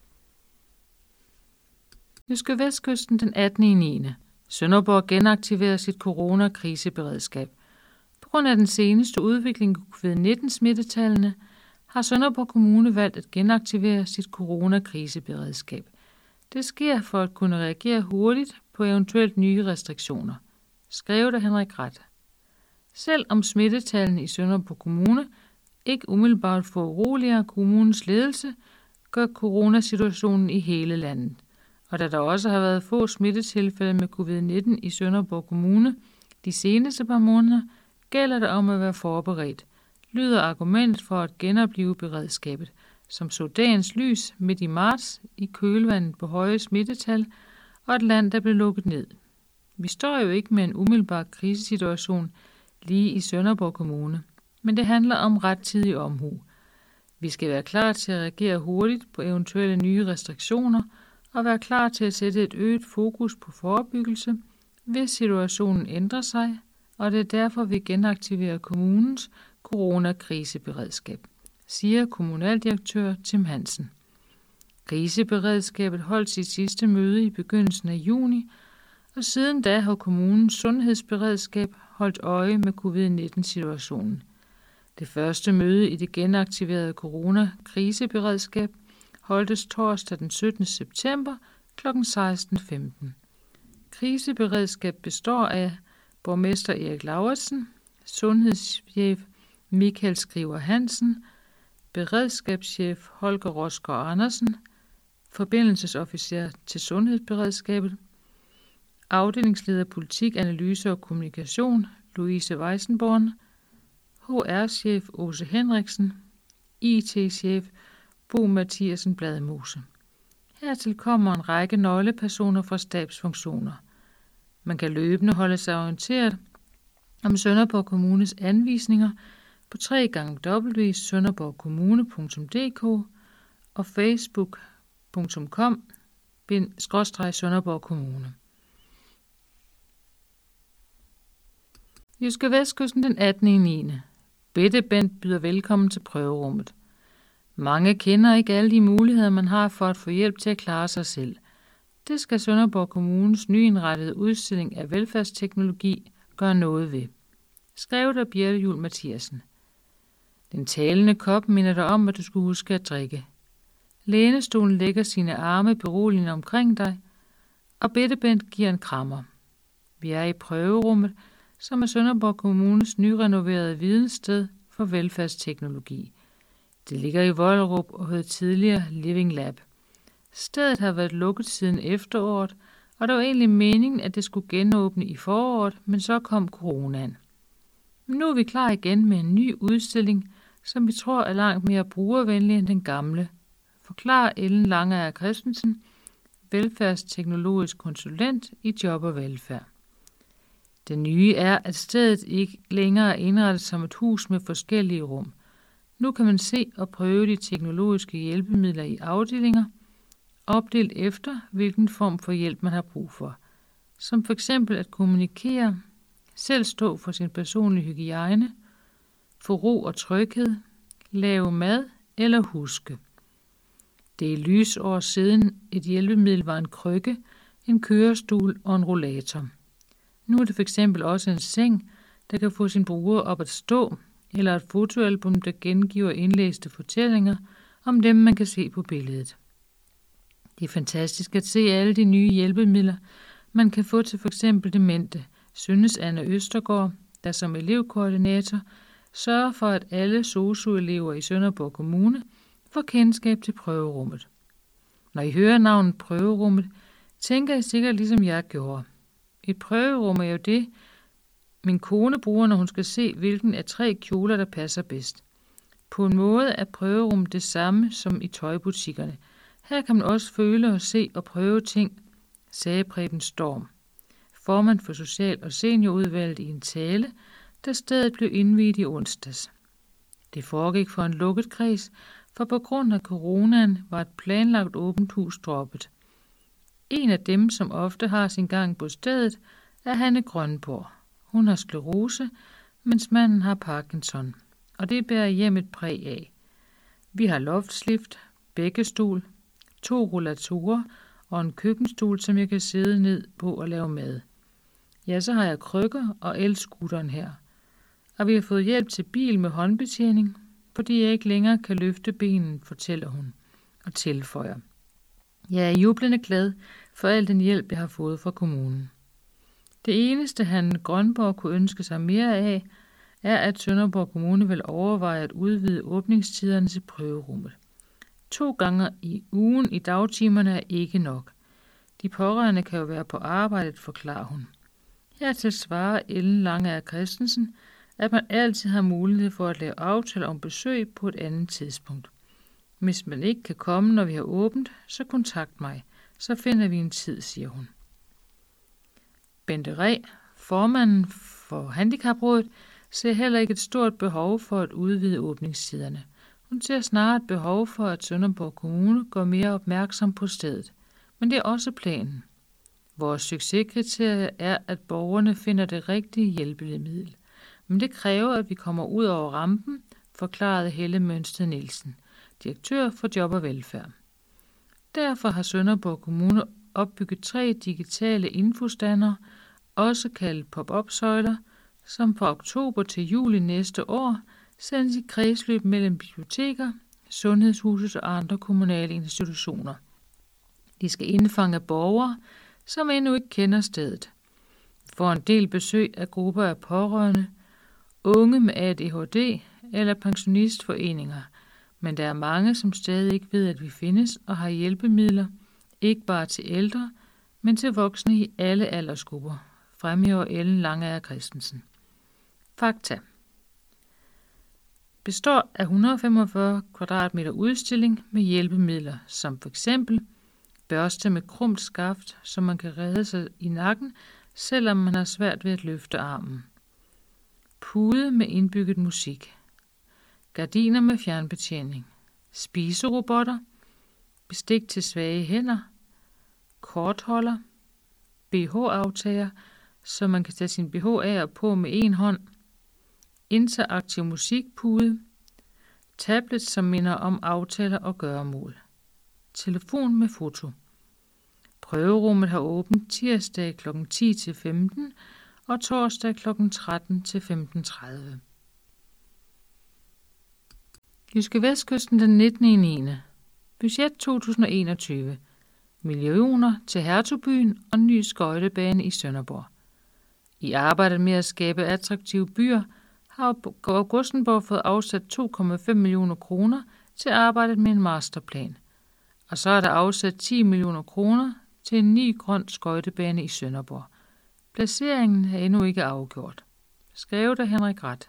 Jyske Vestkysten den 18.9. Sønderborg genaktiverer sit coronakriseberedskab. På grund af den seneste udvikling i covid-19-smittetallene har Sønderborg Kommune valgt at genaktivere sit coronakriseberedskab. Det sker for at kunne reagere hurtigt på eventuelt nye restriktioner, skrev Henrik Ret. Selv om smittetallene i Sønderborg Kommune ikke umiddelbart får uroligere kommunens ledelse, gør coronasituationen i hele landet. Og da der også har været få smittetilfælde med covid-19 i Sønderborg Kommune de seneste par måneder, gælder det om at være forberedt, lyder argumentet for at genoplive beredskabet, som så dagens lys midt i marts i kølvandet på høje smittetal og et land, der blev lukket ned. Vi står jo ikke med en umiddelbar krisesituation lige i Sønderborg Kommune, men det handler om rettidig omhu. Vi skal være klar til at reagere hurtigt på eventuelle nye restriktioner og være klar til at sætte et øget fokus på forebyggelse, hvis situationen ændrer sig, og det er derfor, vi genaktiverer kommunens coronakriseberedskab, siger kommunaldirektør Tim Hansen. Kriseberedskabet holdt sit sidste møde i begyndelsen af juni, og siden da har kommunens sundhedsberedskab holdt øje med covid-19-situationen. Det første møde i det genaktiverede coronakriseberedskab holdtes torsdag den 17. september kl. 16.15. Kriseberedskab består af borgmester Erik Lauritsen, sundhedschef Michael Skriver Hansen, beredskabschef Holger Rosgaard Andersen, forbindelsesofficer til sundhedsberedskabet, afdelingsleder politik, analyse og kommunikation Louise Weissenborn, HR-chef Åse Henriksen, IT-chef Bo Mathiasen Bladmose. Hertil kommer en række nøglepersoner fra stabsfunktioner. Man kan løbende holde sig orienteret om Sønderborg Kommunes anvisninger på www.sønderborgkommune.dk og facebook.com/Sønderborg Kommune. Jyske Vestkysten den 18.9. Bette Bent byder velkommen til prøverummet. Mange kender ikke alle de muligheder, man har for at få hjælp til at klare sig selv. Det skal Sønderborg Kommunes nyindrettede udstilling af velfærdsteknologi gøre noget ved. Skrevet af Birte Juhl Mathiasen. Den talende kop minder dig om, at du skulle huske at drikke. Lænestolen lægger sine arme beroligende omkring dig, og Bette Bent giver en krammer. Vi er i prøverummet, som er Sønderborg Kommunes nyrenoverede videnssted for velfærdsteknologi. Det ligger i Vollerup og hed tidligere Living Lab. Stedet har været lukket siden efteråret, og det var egentlig meningen, at det skulle genåbne i foråret, men så kom coronaen. Nu er vi klar igen med en ny udstilling, som vi tror er langt mere brugervenlig end den gamle, forklarer Ellen Langager Christensen, velfærdsteknologisk konsulent i Job og Velfærd. Det nye er, at stedet ikke længere er indrettet som et hus med forskellige rum. Nu kan man se og prøve de teknologiske hjælpemidler i afdelinger, opdelt efter, hvilken form for hjælp man har brug for. Som for eksempel at kommunikere, selv stå for sin personlige hygiejne, få ro og tryghed, lave mad eller huske. Det er lysår siden et hjælpemiddel var en krykke, en kørestol og en rollator. Nu er det for eksempel også en seng, der kan få sin bruger op at stå, eller et fotoalbum, der gengiver indlæste fortællinger om dem, man kan se på billedet. Det er fantastisk at se alle de nye hjælpemidler, man kan få til for eksempel demente, synes Anne Østergaard, der som elevkoordinator sørger for, at alle SOSU-elever i Sønderborg Kommune får kendskab til prøverummet. Når I hører navnet prøverummet, tænker I sikkert ligesom jeg gjorde. Et prøverum er jo det, min kone bruger, når hun skal se, hvilken af 3 kjoler, der passer bedst. På en måde er prøverum det samme som i tøjbutikkerne. Her kan man også føle og se og prøve ting, sagde Preben Storm, formand for Social- og Seniorudvalget i en tale, da stedet blev indviet i onsdags. Det foregik for en lukket kreds, for på grund af coronaen var et planlagt åbent hus droppet. En af dem, som ofte har sin gang på stedet, er Hanne Grønborg. Hun har sklerose, mens manden har Parkinson, og det bærer hjemmet præg af. Vi har loftslift, bækkestol, 2 rollatorer og en køkkenstol, som jeg kan sidde ned på og lave mad. Ja, så har jeg krykker og elscooteren her. Og vi har fået hjælp til bil med håndbetjening, fordi jeg ikke længere kan løfte benen, fortæller hun og tilføjer. Jeg er jublende glad for al den hjælp, jeg har fået fra kommunen. Det eneste, Hanne Grønborg kunne ønske sig mere af, er, at Sønderborg Kommune vil overveje at udvide åbningstiderne til prøverummet. 2 gange i ugen i dagtimerne er ikke nok. De pårørende kan jo være på arbejdet, forklarer hun. Hertil svarer Ellen Langager Christensen, at man altid har mulighed for at lave aftaler om besøg på et andet tidspunkt. Hvis man ikke kan komme, når vi har åbent, så kontakt mig. Så finder vi en tid, siger hun. Bente Reh, formanden for Handicaprådet, ser heller ikke et stort behov for at udvide åbningstiderne. Hun ser snarere et behov for, at Sønderborg Kommune går mere opmærksom på stedet. Men det er også planen. Vores succeskriterie er, at borgerne finder det rigtige hjælpemiddel. Men det kræver, at vi kommer ud over rampen, forklarede Helle Mønsted Nielsen, direktør for Job og Velfærd. Derfor har Sønderborg Kommune opbygget 3 digitale infostandere, også kaldet pop-up-søjler, som fra oktober til juli næste år sendes i kredsløb mellem biblioteker, sundhedshuset og andre kommunale institutioner. De skal indfange borgere, som endnu ikke kender stedet. For en del besøg af grupper af pårørende, unge med ADHD eller pensionistforeninger, men der er mange, som stadig ikke ved, at vi findes og har hjælpemidler, ikke bare til ældre, men til voksne i alle aldersgrupper, fremhæver Ellen Langager Christensen. Fakta. består af 145 kvadratmeter udstilling med hjælpemidler, som f.eks. børste med krumt skaft, så man kan redde sig i nakken, selvom man har svært ved at løfte armen. Pude med indbygget musik. Gardiner med fjernbetjening. Spiserobotter. Bestik til svage hænder. Kortholder. BH-aftager, så man kan tage sin BH af og på med en hånd. Interaktiv musikpude. Tablet, som minder om aftaler og gøremål. Telefon med foto. Prøverummet har åbent tirsdag kl. 10 til 15 og torsdag kl. 13 til 15.30. JydskeVestkysten den 19.9. Budget 2021. Millioner til Hertugbyen og ny skøjtebane i Sønderborg. I arbejdet med at skabe attraktive byer har Augustenborg fået afsat 2,5 millioner kroner til arbejdet med en masterplan. Og så er der afsat 10 millioner kroner til en ny grøn skøjtebane i Sønderborg. Placeringen er endnu ikke afgjort. Skrevet af Henrik Rath.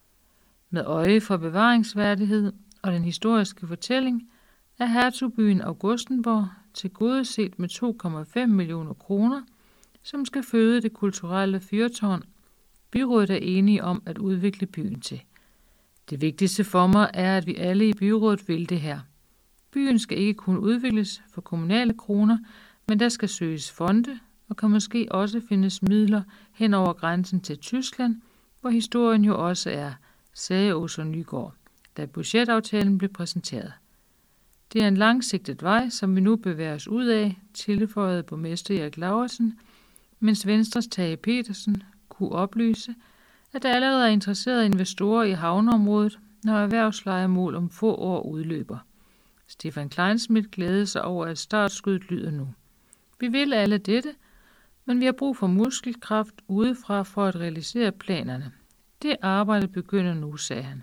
Med øje for bevaringsværdighed og den historiske fortælling er Hertugbyen Augustenborg tilgodeset med 2,5 millioner kroner, som skal føde det kulturelle fyrtårn, byrådet er enige om at udvikle byen til. Det vigtigste for mig er, at vi alle i byrådet vil det her. Byen skal ikke kun udvikles for kommunale kroner, men der skal søges fonde, og kan måske også findes midler hen over grænsen til Tyskland, hvor historien jo også er, sagde Åse Nygaard, da budgetaftalen blev præsenteret. Det er en langsigtet vej, som vi nu bevæger os ud af, tilføjede borgmester Erik Laursen, mens Venstres Tage Petersen kunne oplyse, at der allerede er interesserede investorer i havneområdet, når erhvervslejemål om få år udløber. Stefan Kleinschmidt glædede sig over, at startskuddet lyder nu. Vi vil alle dette, men vi har brug for muskelkraft udefra for at realisere planerne. Det arbejde begynder nu, sagde han.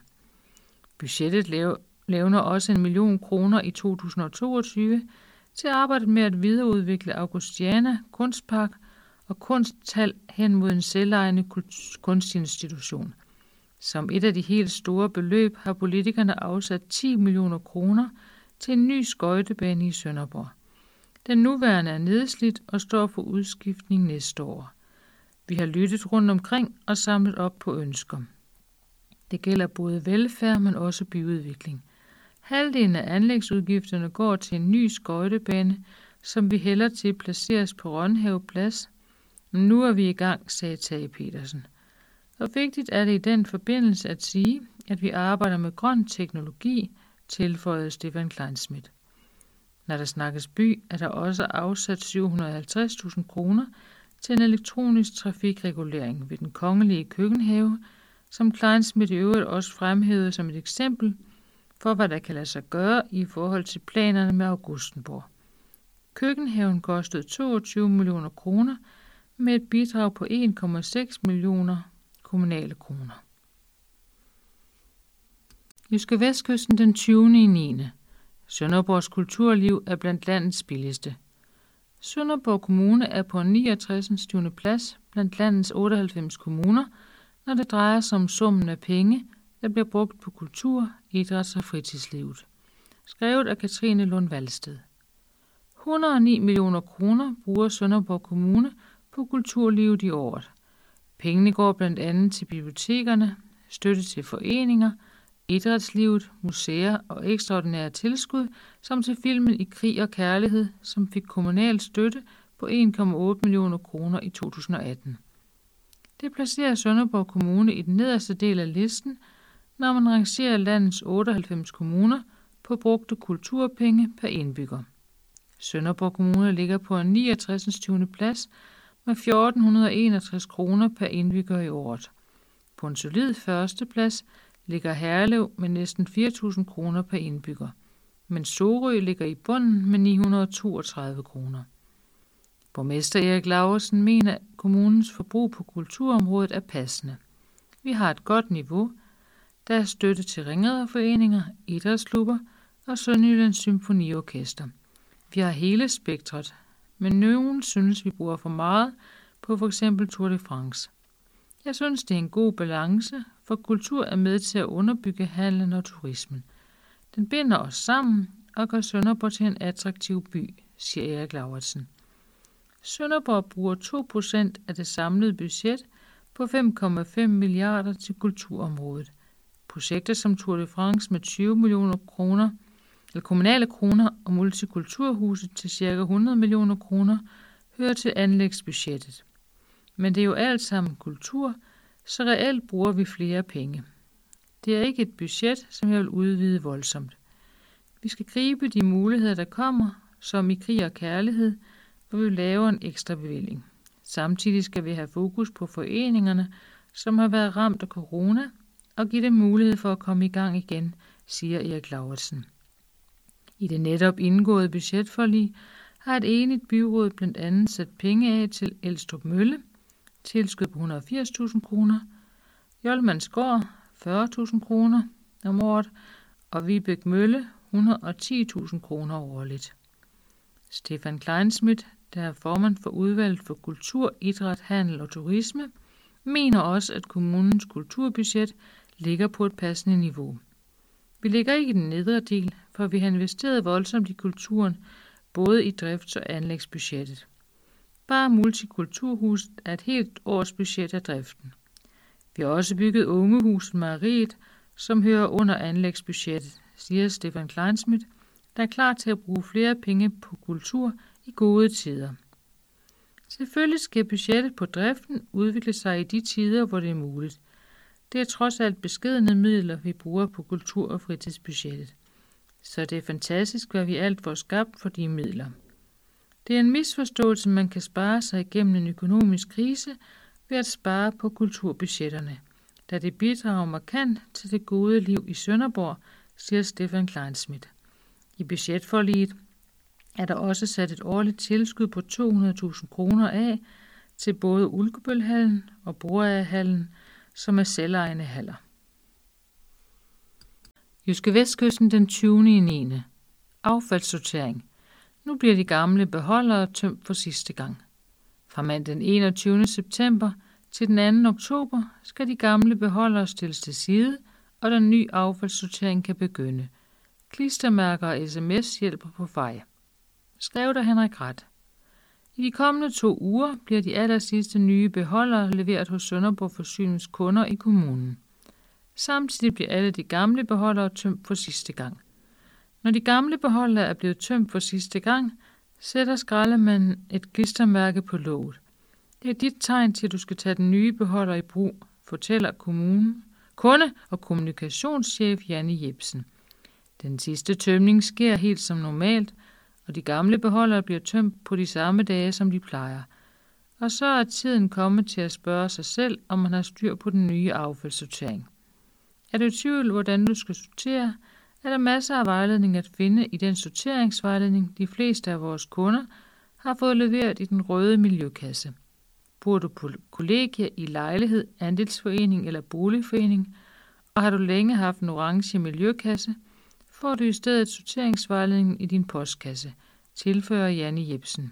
Budgettet levner også 1 million kroner i 2022 til arbejdet med at videreudvikle Augustiana Kunstpark og Kunsthal hen mod en selvejende kunstinstitution. Som et af de helt store beløb har politikerne afsat 10 millioner kroner til en ny skøjtebane i Sønderborg. Den nuværende er nedslidt og står for udskiftning næste år. Vi har lyttet rundt omkring og samlet op på ønsker. Det gælder både velfærd, men også byudvikling. Halvdelen af anlægsudgifterne går til en ny skøjtebane, som vi hælder til placeres på Rønhave Plads. Men nu er vi i gang, sagde Tage Petersen. Og vigtigt er det i den forbindelse at sige, at vi arbejder med grøn teknologi, tilføjede Stefan Kleinschmidt. Når der snakkes by, er der også afsat 750.000 kroner til en elektronisk trafikregulering ved den kongelige køkkenhave, som Kleinschmidt i øvrigt også fremhævede som et eksempel for, hvad der kan lade sig gøre i forhold til planerne med Augustenborg. Køkkenhaven kostede 22 millioner kroner med et bidrag på 1,6 millioner kommunale kroner. JydskeVestkysten den 20.9. Sønderborgs kulturliv er blandt landets billigste. Sønderborg Kommune er på 69. plads blandt landets 98 kommuner, når det drejer sig om summen af penge, der bliver brugt på kultur, idræts- og fritidslivet. Skrevet af Katrine Lund Valsted. 109 millioner kroner bruger Sønderborg Kommune på kulturlivet i året. Pengene går blandt andet til bibliotekerne, støtte til foreninger, idrætslivet, museer og ekstraordinære tilskud, som til filmen I krig og kærlighed, som fik kommunal støtte på 1,8 millioner kroner i 2018. Det placerer Sønderborg Kommune i den nederste del af listen, når man rangerer landets 98 kommuner på brugte kulturpenge per indbygger. Sønderborg Kommune ligger på en 69. plads med 1.461 kroner per indbygger i året. På en solid førsteplads ligger Herlev med næsten 4.000 kroner per indbygger, mens Sorø ligger i bunden med 932 kroner. Borgmester Erik Laursen mener, at kommunens forbrug på kulturområdet er passende. Vi har et godt niveau, der er støtte til ringriderforeninger, idrætsklubber og Sønderjyllands Symfoniorkester. Vi har hele spektret, men nogen synes, vi bruger for meget på f.eks. Tour de France. Jeg synes, det er en god balance, for kultur er med til at underbygge handlen og turismen. Den binder os sammen og gør Sønderborg til en attraktiv by, siger Erik Lauritsen. Sønderborg bruger 2% af det samlede budget på 5,5 milliarder til kulturområdet. Projekter som Tour de France med 20 millioner kroner, eller kommunale kroner og multikulturhuset til ca. 100 millioner kroner, hører til anlægsbudgettet. Men det er jo alt sammen kultur, så reelt bruger vi flere penge. Det er ikke et budget, som jeg vil udvide voldsomt. Vi skal gribe de muligheder, der kommer, som i Krig og Kærlighed, hvor vi laver en ekstra bevilling. Samtidig skal vi have fokus på foreningerne, som har været ramt af corona, og give dem mulighed for at komme i gang igen, siger Erik Lauritsen. I det netop indgåede budgetforlig har et enigt byråd blandt andet sat penge af til Elstrup Mølle, tilskud på 180.000 kroner, Jolmandsgård 40.000 kroner om året, og Vibæk Mølle 110.000 kroner årligt. Stefan Kleinschmidt, der er formand for udvalget for kultur, idræt, handel og turisme, mener også, at kommunens kulturbudget ligger på et passende niveau. Vi ligger ikke i den nedre del, for vi har investeret voldsomt i kulturen, både i drifts- og anlægsbudgettet. Bare multikulturhuset er et helt års budget af driften. Vi har også bygget ungehuset Mariet, som hører under anlægsbudgettet, siger Stefan Kleinschmidt, der er klar til at bruge flere penge på kultur i gode tider. Selvfølgelig skal budgettet på driften udvikle sig i de tider, hvor det er muligt. Det er trods alt beskedne midler, vi bruger på kultur- og fritidsbudgettet. Så det er fantastisk, hvad vi alt får skabt for de midler. Det er en misforståelse, man kan spare sig igennem en økonomisk krise ved at spare på kulturbudgetterne, da det bidrager markant til det gode liv i Sønderborg, siger Stefan Kleinschmidt. I budgetforliget er der også sat et årligt tilskud på 200.000 kroner af til både Ulkebølhallen og Broagerhallen, som er selvejende haller. Jyske Vestkysten den 20.9. Affaldssortering. Nu bliver de gamle beholdere tømt for sidste gang. Fra mandag den 21. september til den 2. oktober skal de gamle beholdere stilles til side, og den nye affaldssortering kan begynde. Klistermærker og sms hjælper på vej. Skrev der Henrik Ret. I de kommende 2 uger bliver de allersidste nye beholdere leveret hos Sønderborg Forsynings kunder i kommunen. Samtidig bliver alle de gamle beholdere tømt for sidste gang. Når de gamle beholdere er blevet tømt for sidste gang, sætter skraldemanden et klistermærke på låget. Det er dit tegn til, at du skal tage den nye beholder i brug, fortæller kunde- og kommunikationschef Janne Jebsen. Den sidste tømning sker helt som normalt, og de gamle beholdere bliver tømt på de samme dage, som de plejer. Og så er tiden kommet til at spørge sig selv, om man har styr på den nye affaldssortering. Er du i tvivl, hvordan du skal sortere, er der masser af vejledning at finde i den sorteringsvejledning, de fleste af vores kunder har fået leveret i den røde miljøkasse. Bor du på kollegie, i lejlighed, andelsforening eller boligforening, og har du længe haft en orange miljøkasse, får du i stedet sorteringsvejledningen i din postkasse, tilføjer Janne Jebsen.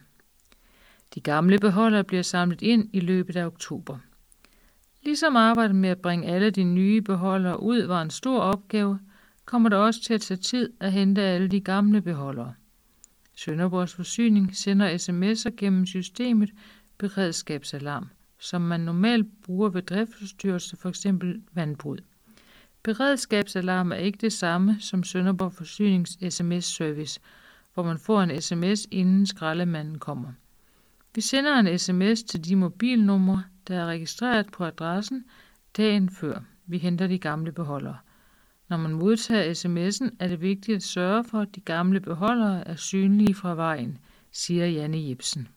De gamle beholdere bliver samlet ind i løbet af oktober. Ligesom arbejdet med at bringe alle de nye beholdere ud var en stor opgave, kommer det også til at tage tid at hente alle de gamle beholdere. Sønderborgs Forsyning sender sms'er gennem systemet beredskabsalarm, som man normalt bruger ved driftsforstyrrelse, f.eks. vandbrud. Beredskabsalarm er ikke det samme som Sønderborg Forsynings sms-service, hvor man får en sms inden skraldemanden kommer. Vi sender en sms til de mobilnumre, der er registreret på adressen dagen før vi henter de gamle beholdere. Når man modtager sms'en, er det vigtigt at sørge for, at de gamle beholdere er synlige fra vejen, siger Janne Jebsen.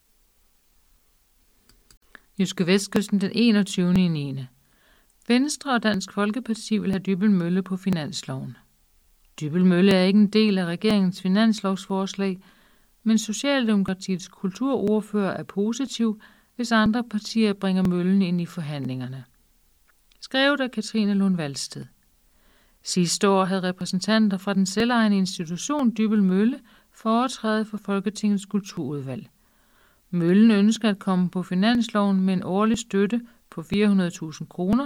Jyske Vestkysten den 21.9. Venstre og Dansk Folkeparti vil have Dybbøl Mølle på finansloven. Dybbøl Mølle er ikke en del af regeringens finanslovsforslag, men Socialdemokratiets kulturordfører er positiv, hvis andre partier bringer møllen ind i forhandlingerne. Skrevet af Katrine Lund Valsted. Sidste år havde repræsentanter fra den selvejende institution Dybbøl Mølle foretræde for Folketingets kulturudvalg. Møllen ønsker at komme på finansloven med en årlig støtte på 400.000 kroner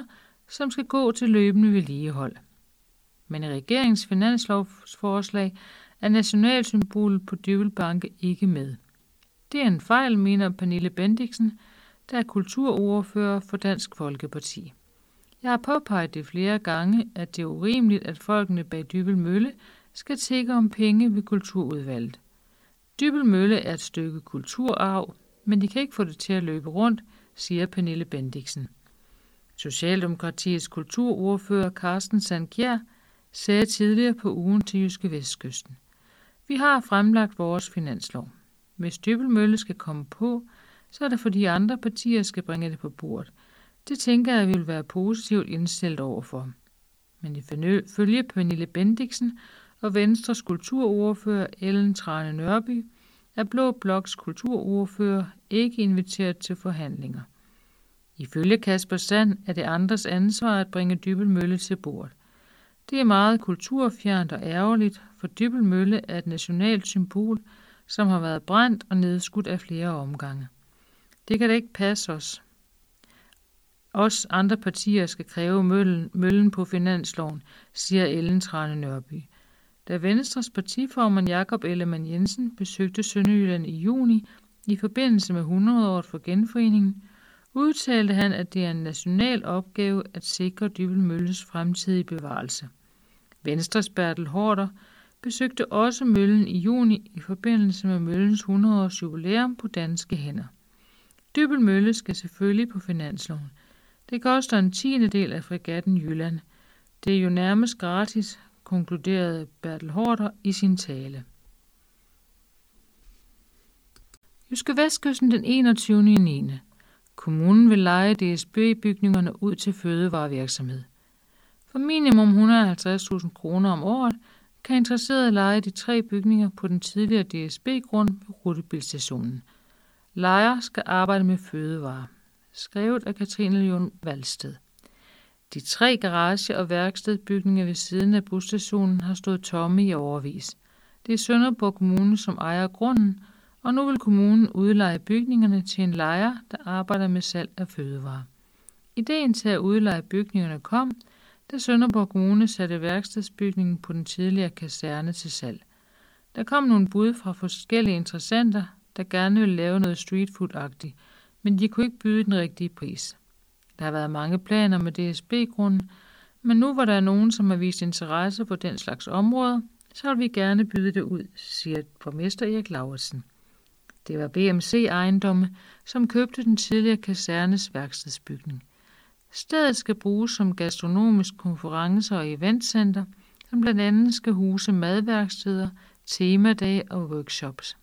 som skal gå til løbende vedligehold. Men i regeringens finanslovsforslag er nationalsymbolet på Dybbøl Banke ikke med. Det er en fejl, mener Pernille Bendixen, der er kulturordfører for Dansk Folkeparti. Jeg har påpeget det flere gange, at det er urimeligt, at folkene bag Dybbøl Mølle skal tigge om penge ved kulturudvalget. Dybbøl Mølle er et stykke kulturarv, men de kan ikke få det til at løbe rundt, siger Pernille Bendixen. Socialdemokratiets kulturordfører Carsten Sandkjær sagde tidligere på ugen til Jyske Vestkysten: Vi har fremlagt vores finanslov. Hvis Dybbøl Mølle skal komme på, så er det fordi andre partier skal bringe det på bordet. Det tænker jeg, vi vil være positivt indstillet overfor. Men ifølge Pernille Bendixen og Venstres kulturordfører Ellen Trane Nørby er Blå Bloks kulturordfører ikke inviteret til forhandlinger. Ifølge Kasper Sand er det andres ansvar at bringe Dybbøl Mølle til bordet. Det er meget kulturfjernt og ærgerligt, for Dybbøl Mølle er et nationalt symbol, som har været brændt og nedskudt af flere omgange. Det kan da ikke passe os. Os andre partier skal kræve møllen på finansloven, siger Ellen Trane Nørby. Da Venstres partiformand Jakob Ellemann-Jensen besøgte Sønderjylland i juni i forbindelse med 100-året for genforeningen, udtalte han, at det er en national opgave at sikre Dybbøl Mølles fremtidige bevarelse. Venstres Bertel Haarder besøgte også møllen i juni i forbindelse med møllens 100-års jubilæum på danske hænder. Dybbøl Mølle skal selvfølgelig på finansloven. Det koster en 10. af fregatten Jylland. Det er jo nærmest gratis, konkluderede Bertel Haarder i sin tale. Jyske Vestkysten den 21.9. Kommunen vil leje DSB-bygningerne ud til fødevarevirksomhed. For minimum 150.000 kroner om året kan interesserede leje de 3 bygninger på den tidligere DSB-grund ved Rutebilstationen. Lejer skal arbejde med fødevarer. Skrevet af Katrine Lund Valsted. De 3 garage- og værkstedbygninger ved siden af busstationen har stået tomme i årevis. Det er Sønderborg Kommune, som ejer grunden, og nu vil kommunen udleje bygningerne til en lejer, der arbejder med salg af fødevarer. Ideen til at udleje bygningerne kom, da Sønderborg Kommune satte værkstedsbygningen på den tidligere kaserne til salg. Der kom nogle bud fra forskellige interessenter, der gerne ville lave noget streetfood-agtigt, men de kunne ikke byde den rigtige pris. Der har været mange planer med DSB-grunden, men nu hvor der er nogen, som har vist interesse på den slags områder, så vil vi gerne byde det ud, siger borgmester Erik Lauritsen. Det var BMC-ejendomme, som købte den tidligere kasernes værkstedsbygning. Stedet skal bruges som gastronomisk konference- og eventcenter, som blandt andet skal huse madværksteder, temadage og workshops.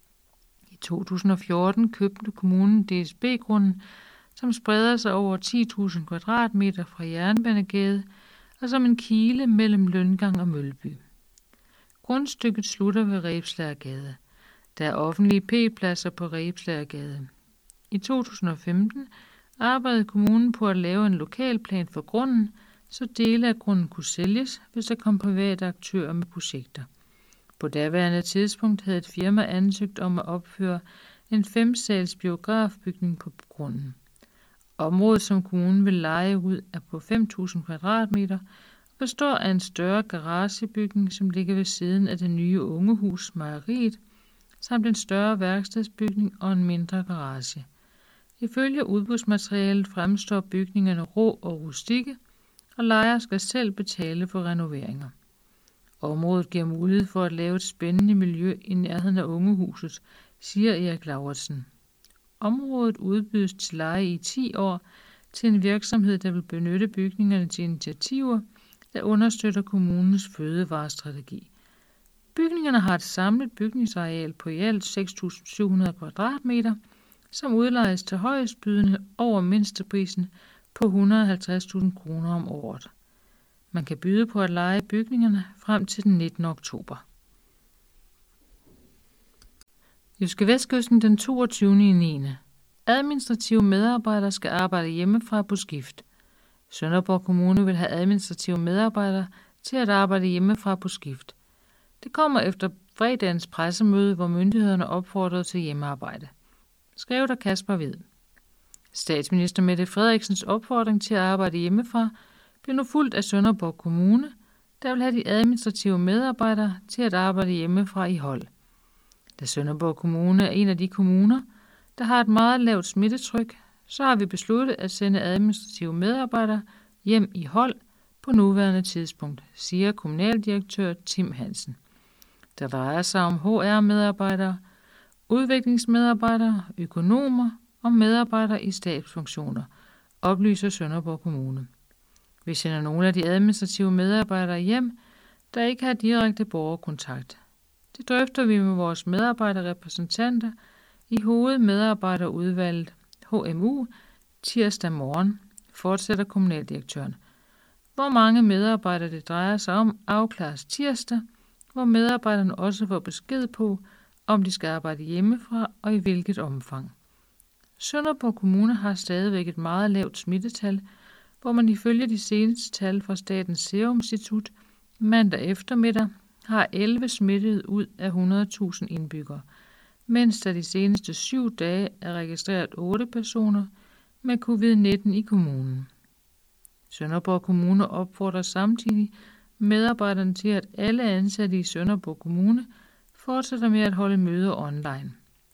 I 2014 købte kommunen DSB-grunden, som spreder sig over 10.000 kvadratmeter fra Jernbanegade og som en kile mellem Løngang og Mølby. Grundstykket slutter ved Rebslagergade. Der er offentlige p-pladser på Rebslagergade. I 2015 arbejdede kommunen på at lave en lokalplan for grunden, så dele af grunden kunne sælges, hvis der kom private aktører med projekter. På daværende tidspunkt havde et firma ansøgt om at opføre en 5-sals biografbygning på grunden. Området, som kommunen vil leje ud, er på 5.000 kvadratmeter og består af en større garagebygning, som ligger ved siden af det nye ungehus Mejeriet, samt en større værkstedsbygning og en mindre garage. Ifølge udbudsmaterialet fremstår bygningerne rå og rustikke, og lejer skal selv betale for renoveringer. Området giver mulighed for at lave et spændende miljø i nærheden af ungehuset, siger Erik Lauritsen. Området udbydes til leje i 10 år til en virksomhed, der vil benytte bygningerne til initiativer, der understøtter kommunens fødevarestrategi. Bygningerne har et samlet bygningsareal på i alt 6.700 kvadratmeter, som udlejes til højestbydende over mindsteprisen på 150.000 kroner om året. Man kan byde på at leje bygningerne frem til den 19. oktober. Jyske Vestkysten den 22.9. Administrative medarbejdere skal arbejde hjemmefra på skift. Sønderborg Kommune vil have administrative medarbejdere til at arbejde hjemmefra på skift. Det kommer efter fredagens pressemøde, hvor myndighederne opfordrede til hjemmearbejde. Skrevet af Kasper Hvid. Statsminister Mette Frederiksens opfordring til at arbejde hjemmefra bliver nu fulgt af Sønderborg Kommune, der vil have de administrative medarbejdere til at arbejde hjemmefra i hold. Da Sønderborg Kommune er en af de kommuner, der har et meget lavt smittetryk, så har vi besluttet at sende administrative medarbejdere hjem i hold på nuværende tidspunkt, siger kommunaldirektør Tim Hansen. Der drejer sig om HR-medarbejdere, udviklingsmedarbejdere, økonomer og medarbejdere i stabsfunktioner, oplyser Sønderborg Kommune. Vi sender nogle af de administrative medarbejdere hjem, der ikke har direkte borgerkontakt. Det drøfter vi med vores medarbejderrepræsentanter i hovedmedarbejderudvalget HMU tirsdag morgen, fortsætter kommunaldirektøren. Hvor mange medarbejdere det drejer sig om, afklares tirsdag, hvor medarbejderne også får besked på, om de skal arbejde hjemmefra og i hvilket omfang. Sønderborg Kommune har stadigvæk et meget lavt smittetal, hvor man ifølge de seneste tal fra Statens Serum Institut mandag eftermiddag har 11 smittede ud af 100.000 indbyggere, mens der de seneste 7 dage er registreret 8 personer med covid-19 i kommunen. Sønderborg Kommune opfordrer samtidig medarbejderne til, at alle ansatte i Sønderborg Kommune fortsætter med at holde møder online.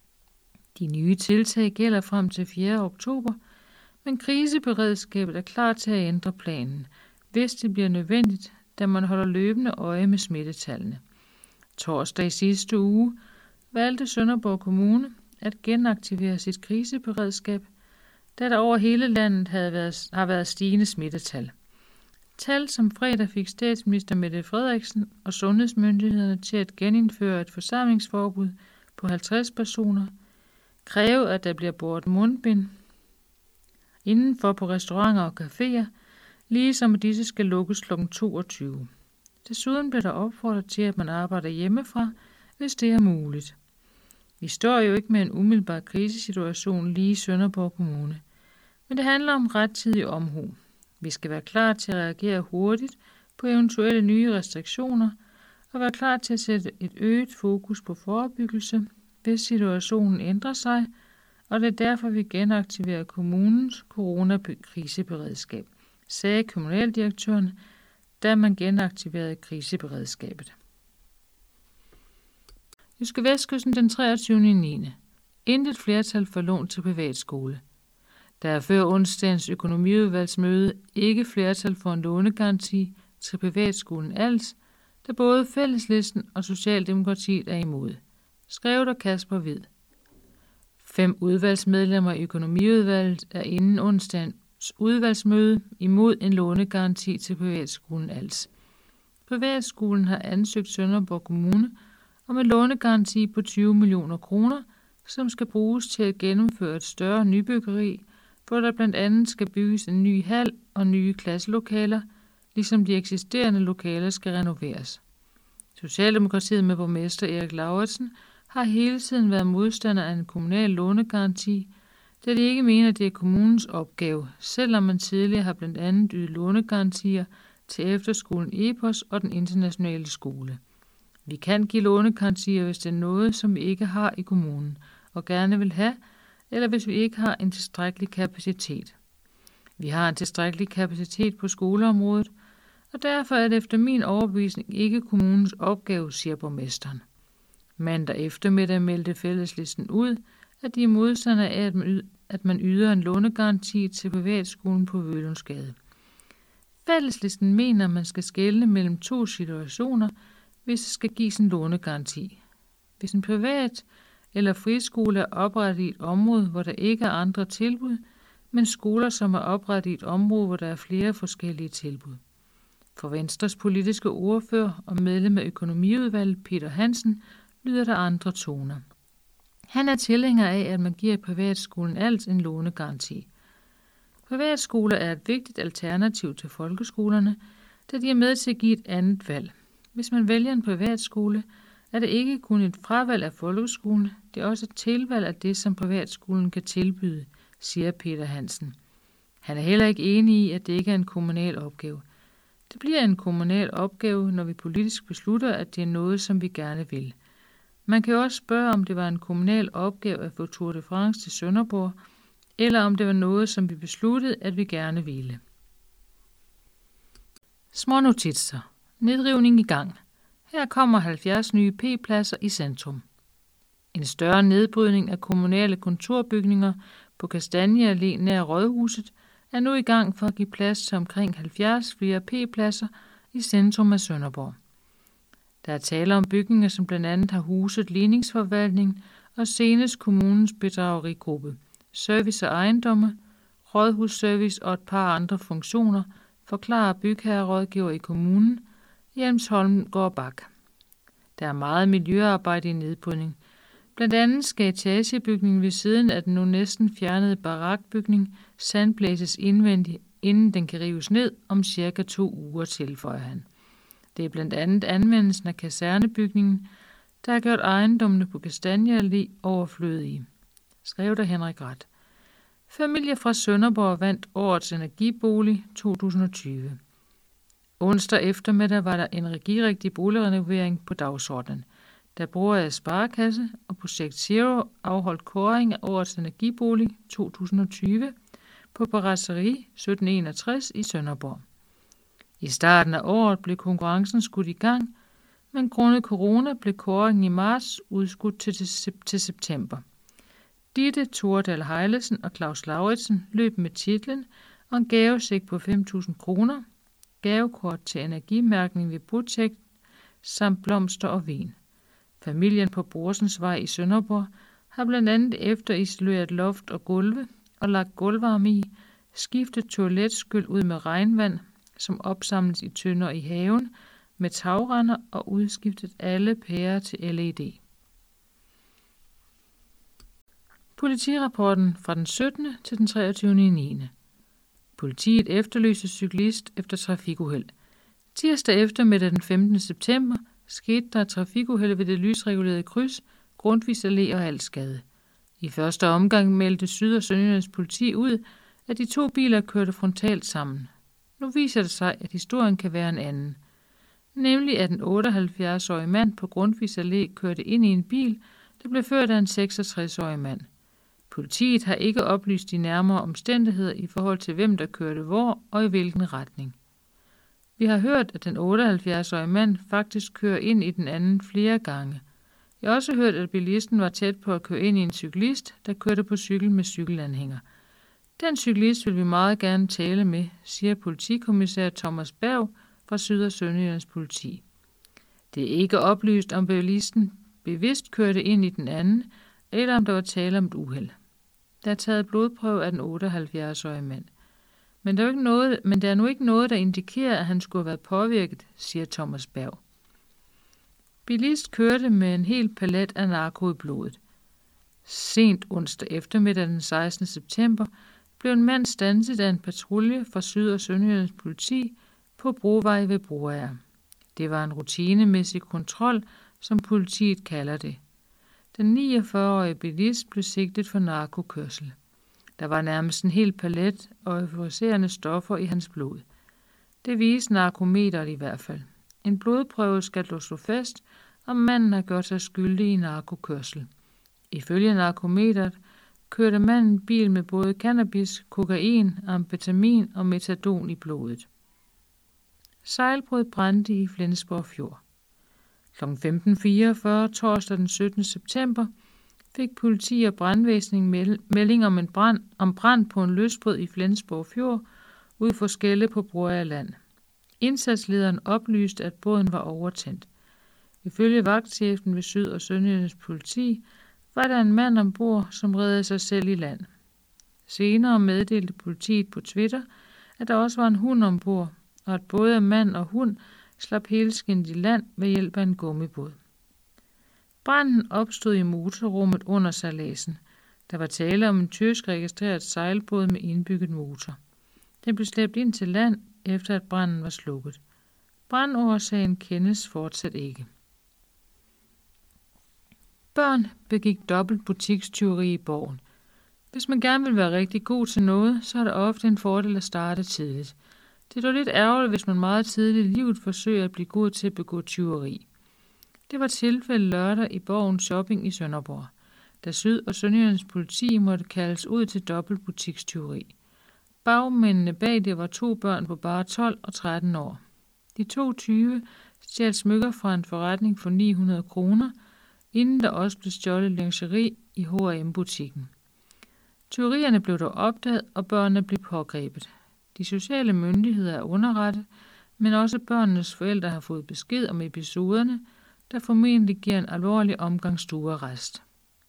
De nye tiltag gælder frem til 4. oktober, men kriseberedskabet er klar til at ændre planen, hvis det bliver nødvendigt, da man holder løbende øje med smittetallene. Torsdag i sidste uge valgte Sønderborg Kommune at genaktivere sit kriseberedskab, da der over hele landet har været stigende smittetal. Tal som fredag fik statsminister Mette Frederiksen og sundhedsmyndighederne til at genindføre et forsamlingsforbud på 50 personer, kræve, at der bliver båret mundbind indenfor på restauranter og caféer, ligesom at disse skal lukkes kl. 22. Desuden bliver der opfordret til, at man arbejder hjemmefra, hvis det er muligt. Vi står jo ikke med en umiddelbar krisesituation lige i Sønderborg Kommune, men det handler om rettidig omhu. Vi skal være klar til at reagere hurtigt på eventuelle nye restriktioner og være klar til at sætte et øget fokus på forebyggelse, hvis situationen ændrer sig, og det er derfor, vi genaktiverer kommunens coronakriseberedskab, sagde kommunaldirektøren, da man genaktiverede kriseberedskabet. Jyske Vestkysten den 23.9. Intet flertal for lån til privatskole. Der er før onsdagens økonomiudvalgsmøde ikke flertal for en lånegaranti til privatskolen Als, da både Fælleslisten og Socialdemokratiet er imod. Skrevet af Kasper Hvid. 5 udvalgsmedlemmer i økonomiudvalget er inden onsdagens udvalgsmøde imod en lånegaranti til privatskolen Als. Privatskolen har ansøgt Sønderborg Kommune om en lånegaranti på 20 millioner kroner, som skal bruges til at gennemføre et større nybyggeri, hvor der blandt andet skal bygges en ny hal og nye klasselokaler, ligesom de eksisterende lokaler skal renoveres. Socialdemokratiet med borgmester Erik Lauritsen har hele tiden været modstander af en kommunal lånegaranti, da de ikke mener, at det er kommunens opgave, selvom man tidligere har blandt andet ydet lånegarantier til efterskolen EPOS og den internationale skole. Vi kan give lånegarantier, hvis det er noget, som vi ikke har i kommunen og gerne vil have, eller hvis vi ikke har en tilstrækkelig kapacitet. Vi har en tilstrækkelig kapacitet på skoleområdet, og derfor er det efter min overbevisning ikke kommunens opgave, siger borgmesteren. Mandag eftermiddag meldte Fælleslisten ud, at de er modstandere af, at man yder en lånegaranti til privatskolen på Vølundsgade. Fælleslisten mener, at man skal skelne mellem 2 situationer, hvis der skal gives en lånegaranti. Hvis en privat eller friskole er oprettet i et område, hvor der ikke er andre tilbud, men skoler, som er oprettet i et område, hvor der er flere forskellige tilbud. For Venstres politiske ordfører og medlem af økonomiudvalget Peter Hansen lyder der andre toner. Han er tilhænger af, at man giver privatskolen Als en lånegaranti. Privatskoler er et vigtigt alternativ til folkeskolerne, da de er med til at give et andet valg. Hvis man vælger en privatskole, er det ikke kun et fravalg af folkeskolen, det er også et tilvalg af det, som privatskolen kan tilbyde, siger Peter Hansen. Han er heller ikke enig i, at det ikke er en kommunal opgave. Det bliver en kommunal opgave, når vi politisk beslutter, at det er noget, som vi gerne vil. Man kan også spørge, om det var en kommunal opgave at få Tour de France til Sønderborg, eller om det var noget, som vi besluttede, at vi gerne ville. Små notitser. Nedrivning i gang. Her kommer 70 nye P-pladser i centrum. En større nedbrydning af kommunale kontorbygninger på Kastanje Allé nær Rådhuset er nu i gang for at give plads til omkring 70 flere P-pladser i centrum af Sønderborg. Der er tale om bygninger, som blandt andet har huset ligningsforvaltning og senest kommunens bedragerigruppe, service og ejendomme, rådhusservice og et par andre funktioner, forklarer bygherrerådgiver i kommunen, Jens Holmgaard Bak. Der er meget miljøarbejde i nedbrydning. Blandt andet skal etagebygningen ved siden af den nu næsten fjernede barakbygning sandblæses indvendigt, inden den kan rives ned om cirka 2 uger, tilføjer han. Det er blandt andet anvendelsen af kasernebygningen, der har gjort ejendommene på Kastanje Allé overflødige, skrev der Henrik Ret. Familier fra Sønderborg vandt årets energibolig 2020. Onsdag eftermiddag var der energirigtig boligrenovering på dagsordenen. Da Brugere af Sparekasse og Projekt Zero afholdt kåring af årets energibolig 2020 på Brasserie 1761 i Sønderborg. I starten af året blev konkurrencen skudt i gang, men grundet corona blev kåringen i marts udskudt til september. Ditte Thordal Heilesen og Claus Lauritsen løb med titlen og en gavesæk på 5.000 kroner, gavekort til energimærkning ved Butek samt blomster og vin. Familien på Brorsensvej i Sønderborg har blandt andet efterisoleret loft og gulve og lagt gulvvarme i, skiftet toiletskyld ud med regnvand, som opsamles i tønder i haven, med tagrender og udskiftet alle pærer til LED. Politirapporten fra den 17. til den 23.9. Politiet efterlyser cyklist efter trafikuheld. Tirsdag eftermiddag den 15. september skete der et trafikuheld ved det lysregulerede kryds, Grundtvigs Allé og Alsgade. I første omgang meldte Syd- og Sønderjyllands politi ud, at de 2 biler kørte frontalt sammen. Nu viser det sig, at historien kan være en anden. Nemlig at en 78-årig mand på Grundtvigs Allé kørte ind i en bil, der blev ført af en 66-årig mand. Politiet har ikke oplyst de nærmere omstændigheder i forhold til hvem der kørte hvor og i hvilken retning. Vi har hørt, at den 78-årige mand faktisk kører ind i den anden flere gange. Jeg har også hørt, at bilisten var tæt på at køre ind i en cyklist, der kørte på cykel med cykelanhænger. Den cyklist vil vi meget gerne tale med, siger politikommissær Thomas Berg fra Syd- og Sønderjyllands politi. Det er ikke oplyst, om bilisten bevidst kørte ind i den anden, eller om der var tale om et uheld. Der er taget blodprøve af den 78-årige mand. Men der er nu ikke noget, der indikerer, at han skulle have været påvirket, siger Thomas Berg. Bilist kørte med en hel palet af narko i blodet. Sent onsdag eftermiddag den 16. september blev en mand standset af en patrulje fra Syd- og Sønderjyllands politi på Brovej ved Broager. Det var en rutinemæssig kontrol, som politiet kalder det. Den 49-årige bilist blev sigtet for narkokørsel. Der var nærmest en hel palet og euforiserende stoffer i hans blod. Det viste narkometeret i hvert fald. En blodprøve skal dog slå fast, om manden har gjort sig skyldig i narkokørsel. Ifølge narkometeret kørte manden bil med både cannabis, kokain, amfetamin og metadon i blodet. Sejlbrud brændte i Flensborg Fjord. Kl. 15.44 torsdag den 17. september fik politi og brandvæsening melding om brand på en løsbåd i Flensborg Fjord ud for Skelde på Broager Land. Indsatslederen oplyste, at båden var overtændt. Ifølge vagtchefen ved Syd- og Sønderjyllands politi var der en mand ombord, som reddede sig selv i land. Senere meddelte politiet på Twitter, at der også var en hund ombord, og at både mand og hund slap helskindet i land ved hjælp af en gummibåd. Branden opstod i motorrummet under sejladsen. Der var tale om en tysk registreret sejlbåd med indbygget motor. Den blev slæbt ind til land, efter at branden var slukket. Brandårsagen kendes fortsat ikke. Børn begik dobbelt butikstyveri i Borgen. Hvis man gerne vil være rigtig god til noget, så er det ofte en fordel at starte tidligt. Det er dog lidt ærgerligt, hvis man meget tidligt i livet forsøger at blive god til at begå tyveri. Det var tilfældet lørdag i Borgens Shopping i Sønderborg. da Syd- og Sønderjyllands politi måtte kaldes ud til dobbeltbutikstyveri. Bagmændene bag det var 2 børn på bare 12 og 13 år. De 2 tyve stjal smykker fra en forretning for 900 kroner, inden der også blev stjålet lingerie i H&M-butikken. Tyverierne blev dog opdaget, og børnene blev pågrebet. De sociale myndigheder er underrettet, men også børnenes forældre har fået besked om episoderne, der formentlig giver en alvorlig omgang stuearrest.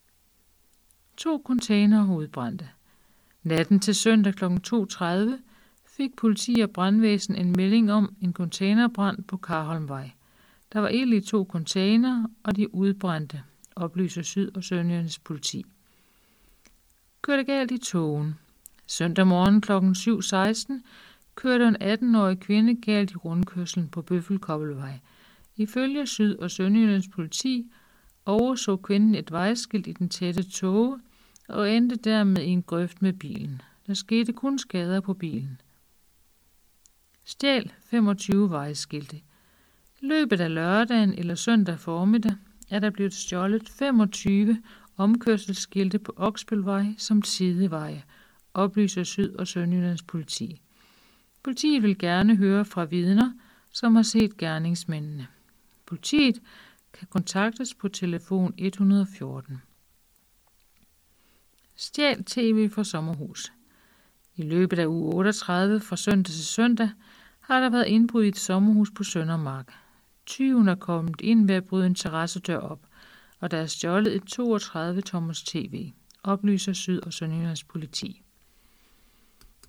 2 containere udbrændte. Natten til søndag kl. 2:30 fik politi og brandvæsen en melding om en containerbrand på Karholmvej. Der var ild i 2 containere, og de udbrændte, oplyser Syd- og Sønderjyllands politi. Kørte galt i togen. Søndag morgen kl. 7:16 kørte en 18-årig kvinde galt i rundkørslen på Bøffelkobbelvej. Ifølge Syd- og Sønderjyllands politi overså kvinden et vejskilt i den tætte tåge og endte dermed i en grøft med bilen. Der skete kun skader på bilen. Stjal 25 vejskilte. I løbet af lørdagen eller søndag formiddag er der blevet stjålet 25 omkørselsskilte på Oksbølvej som sideveje, oplyser Syd- og Sønderjyllands politi. Politiet vil gerne høre fra vidner, som har set gerningsmændene. Politiet kan kontaktes på telefon 114. Stjal tv fra sommerhus. I løbet af uge 38 fra søndag til søndag har der været indbrud i et sommerhus på Søndermark. Tyven er kommet ind ved at bryde en terrassedør op, og der er stjålet et 32-tommers tv, oplyser Syd- og Sønderjyllands politi.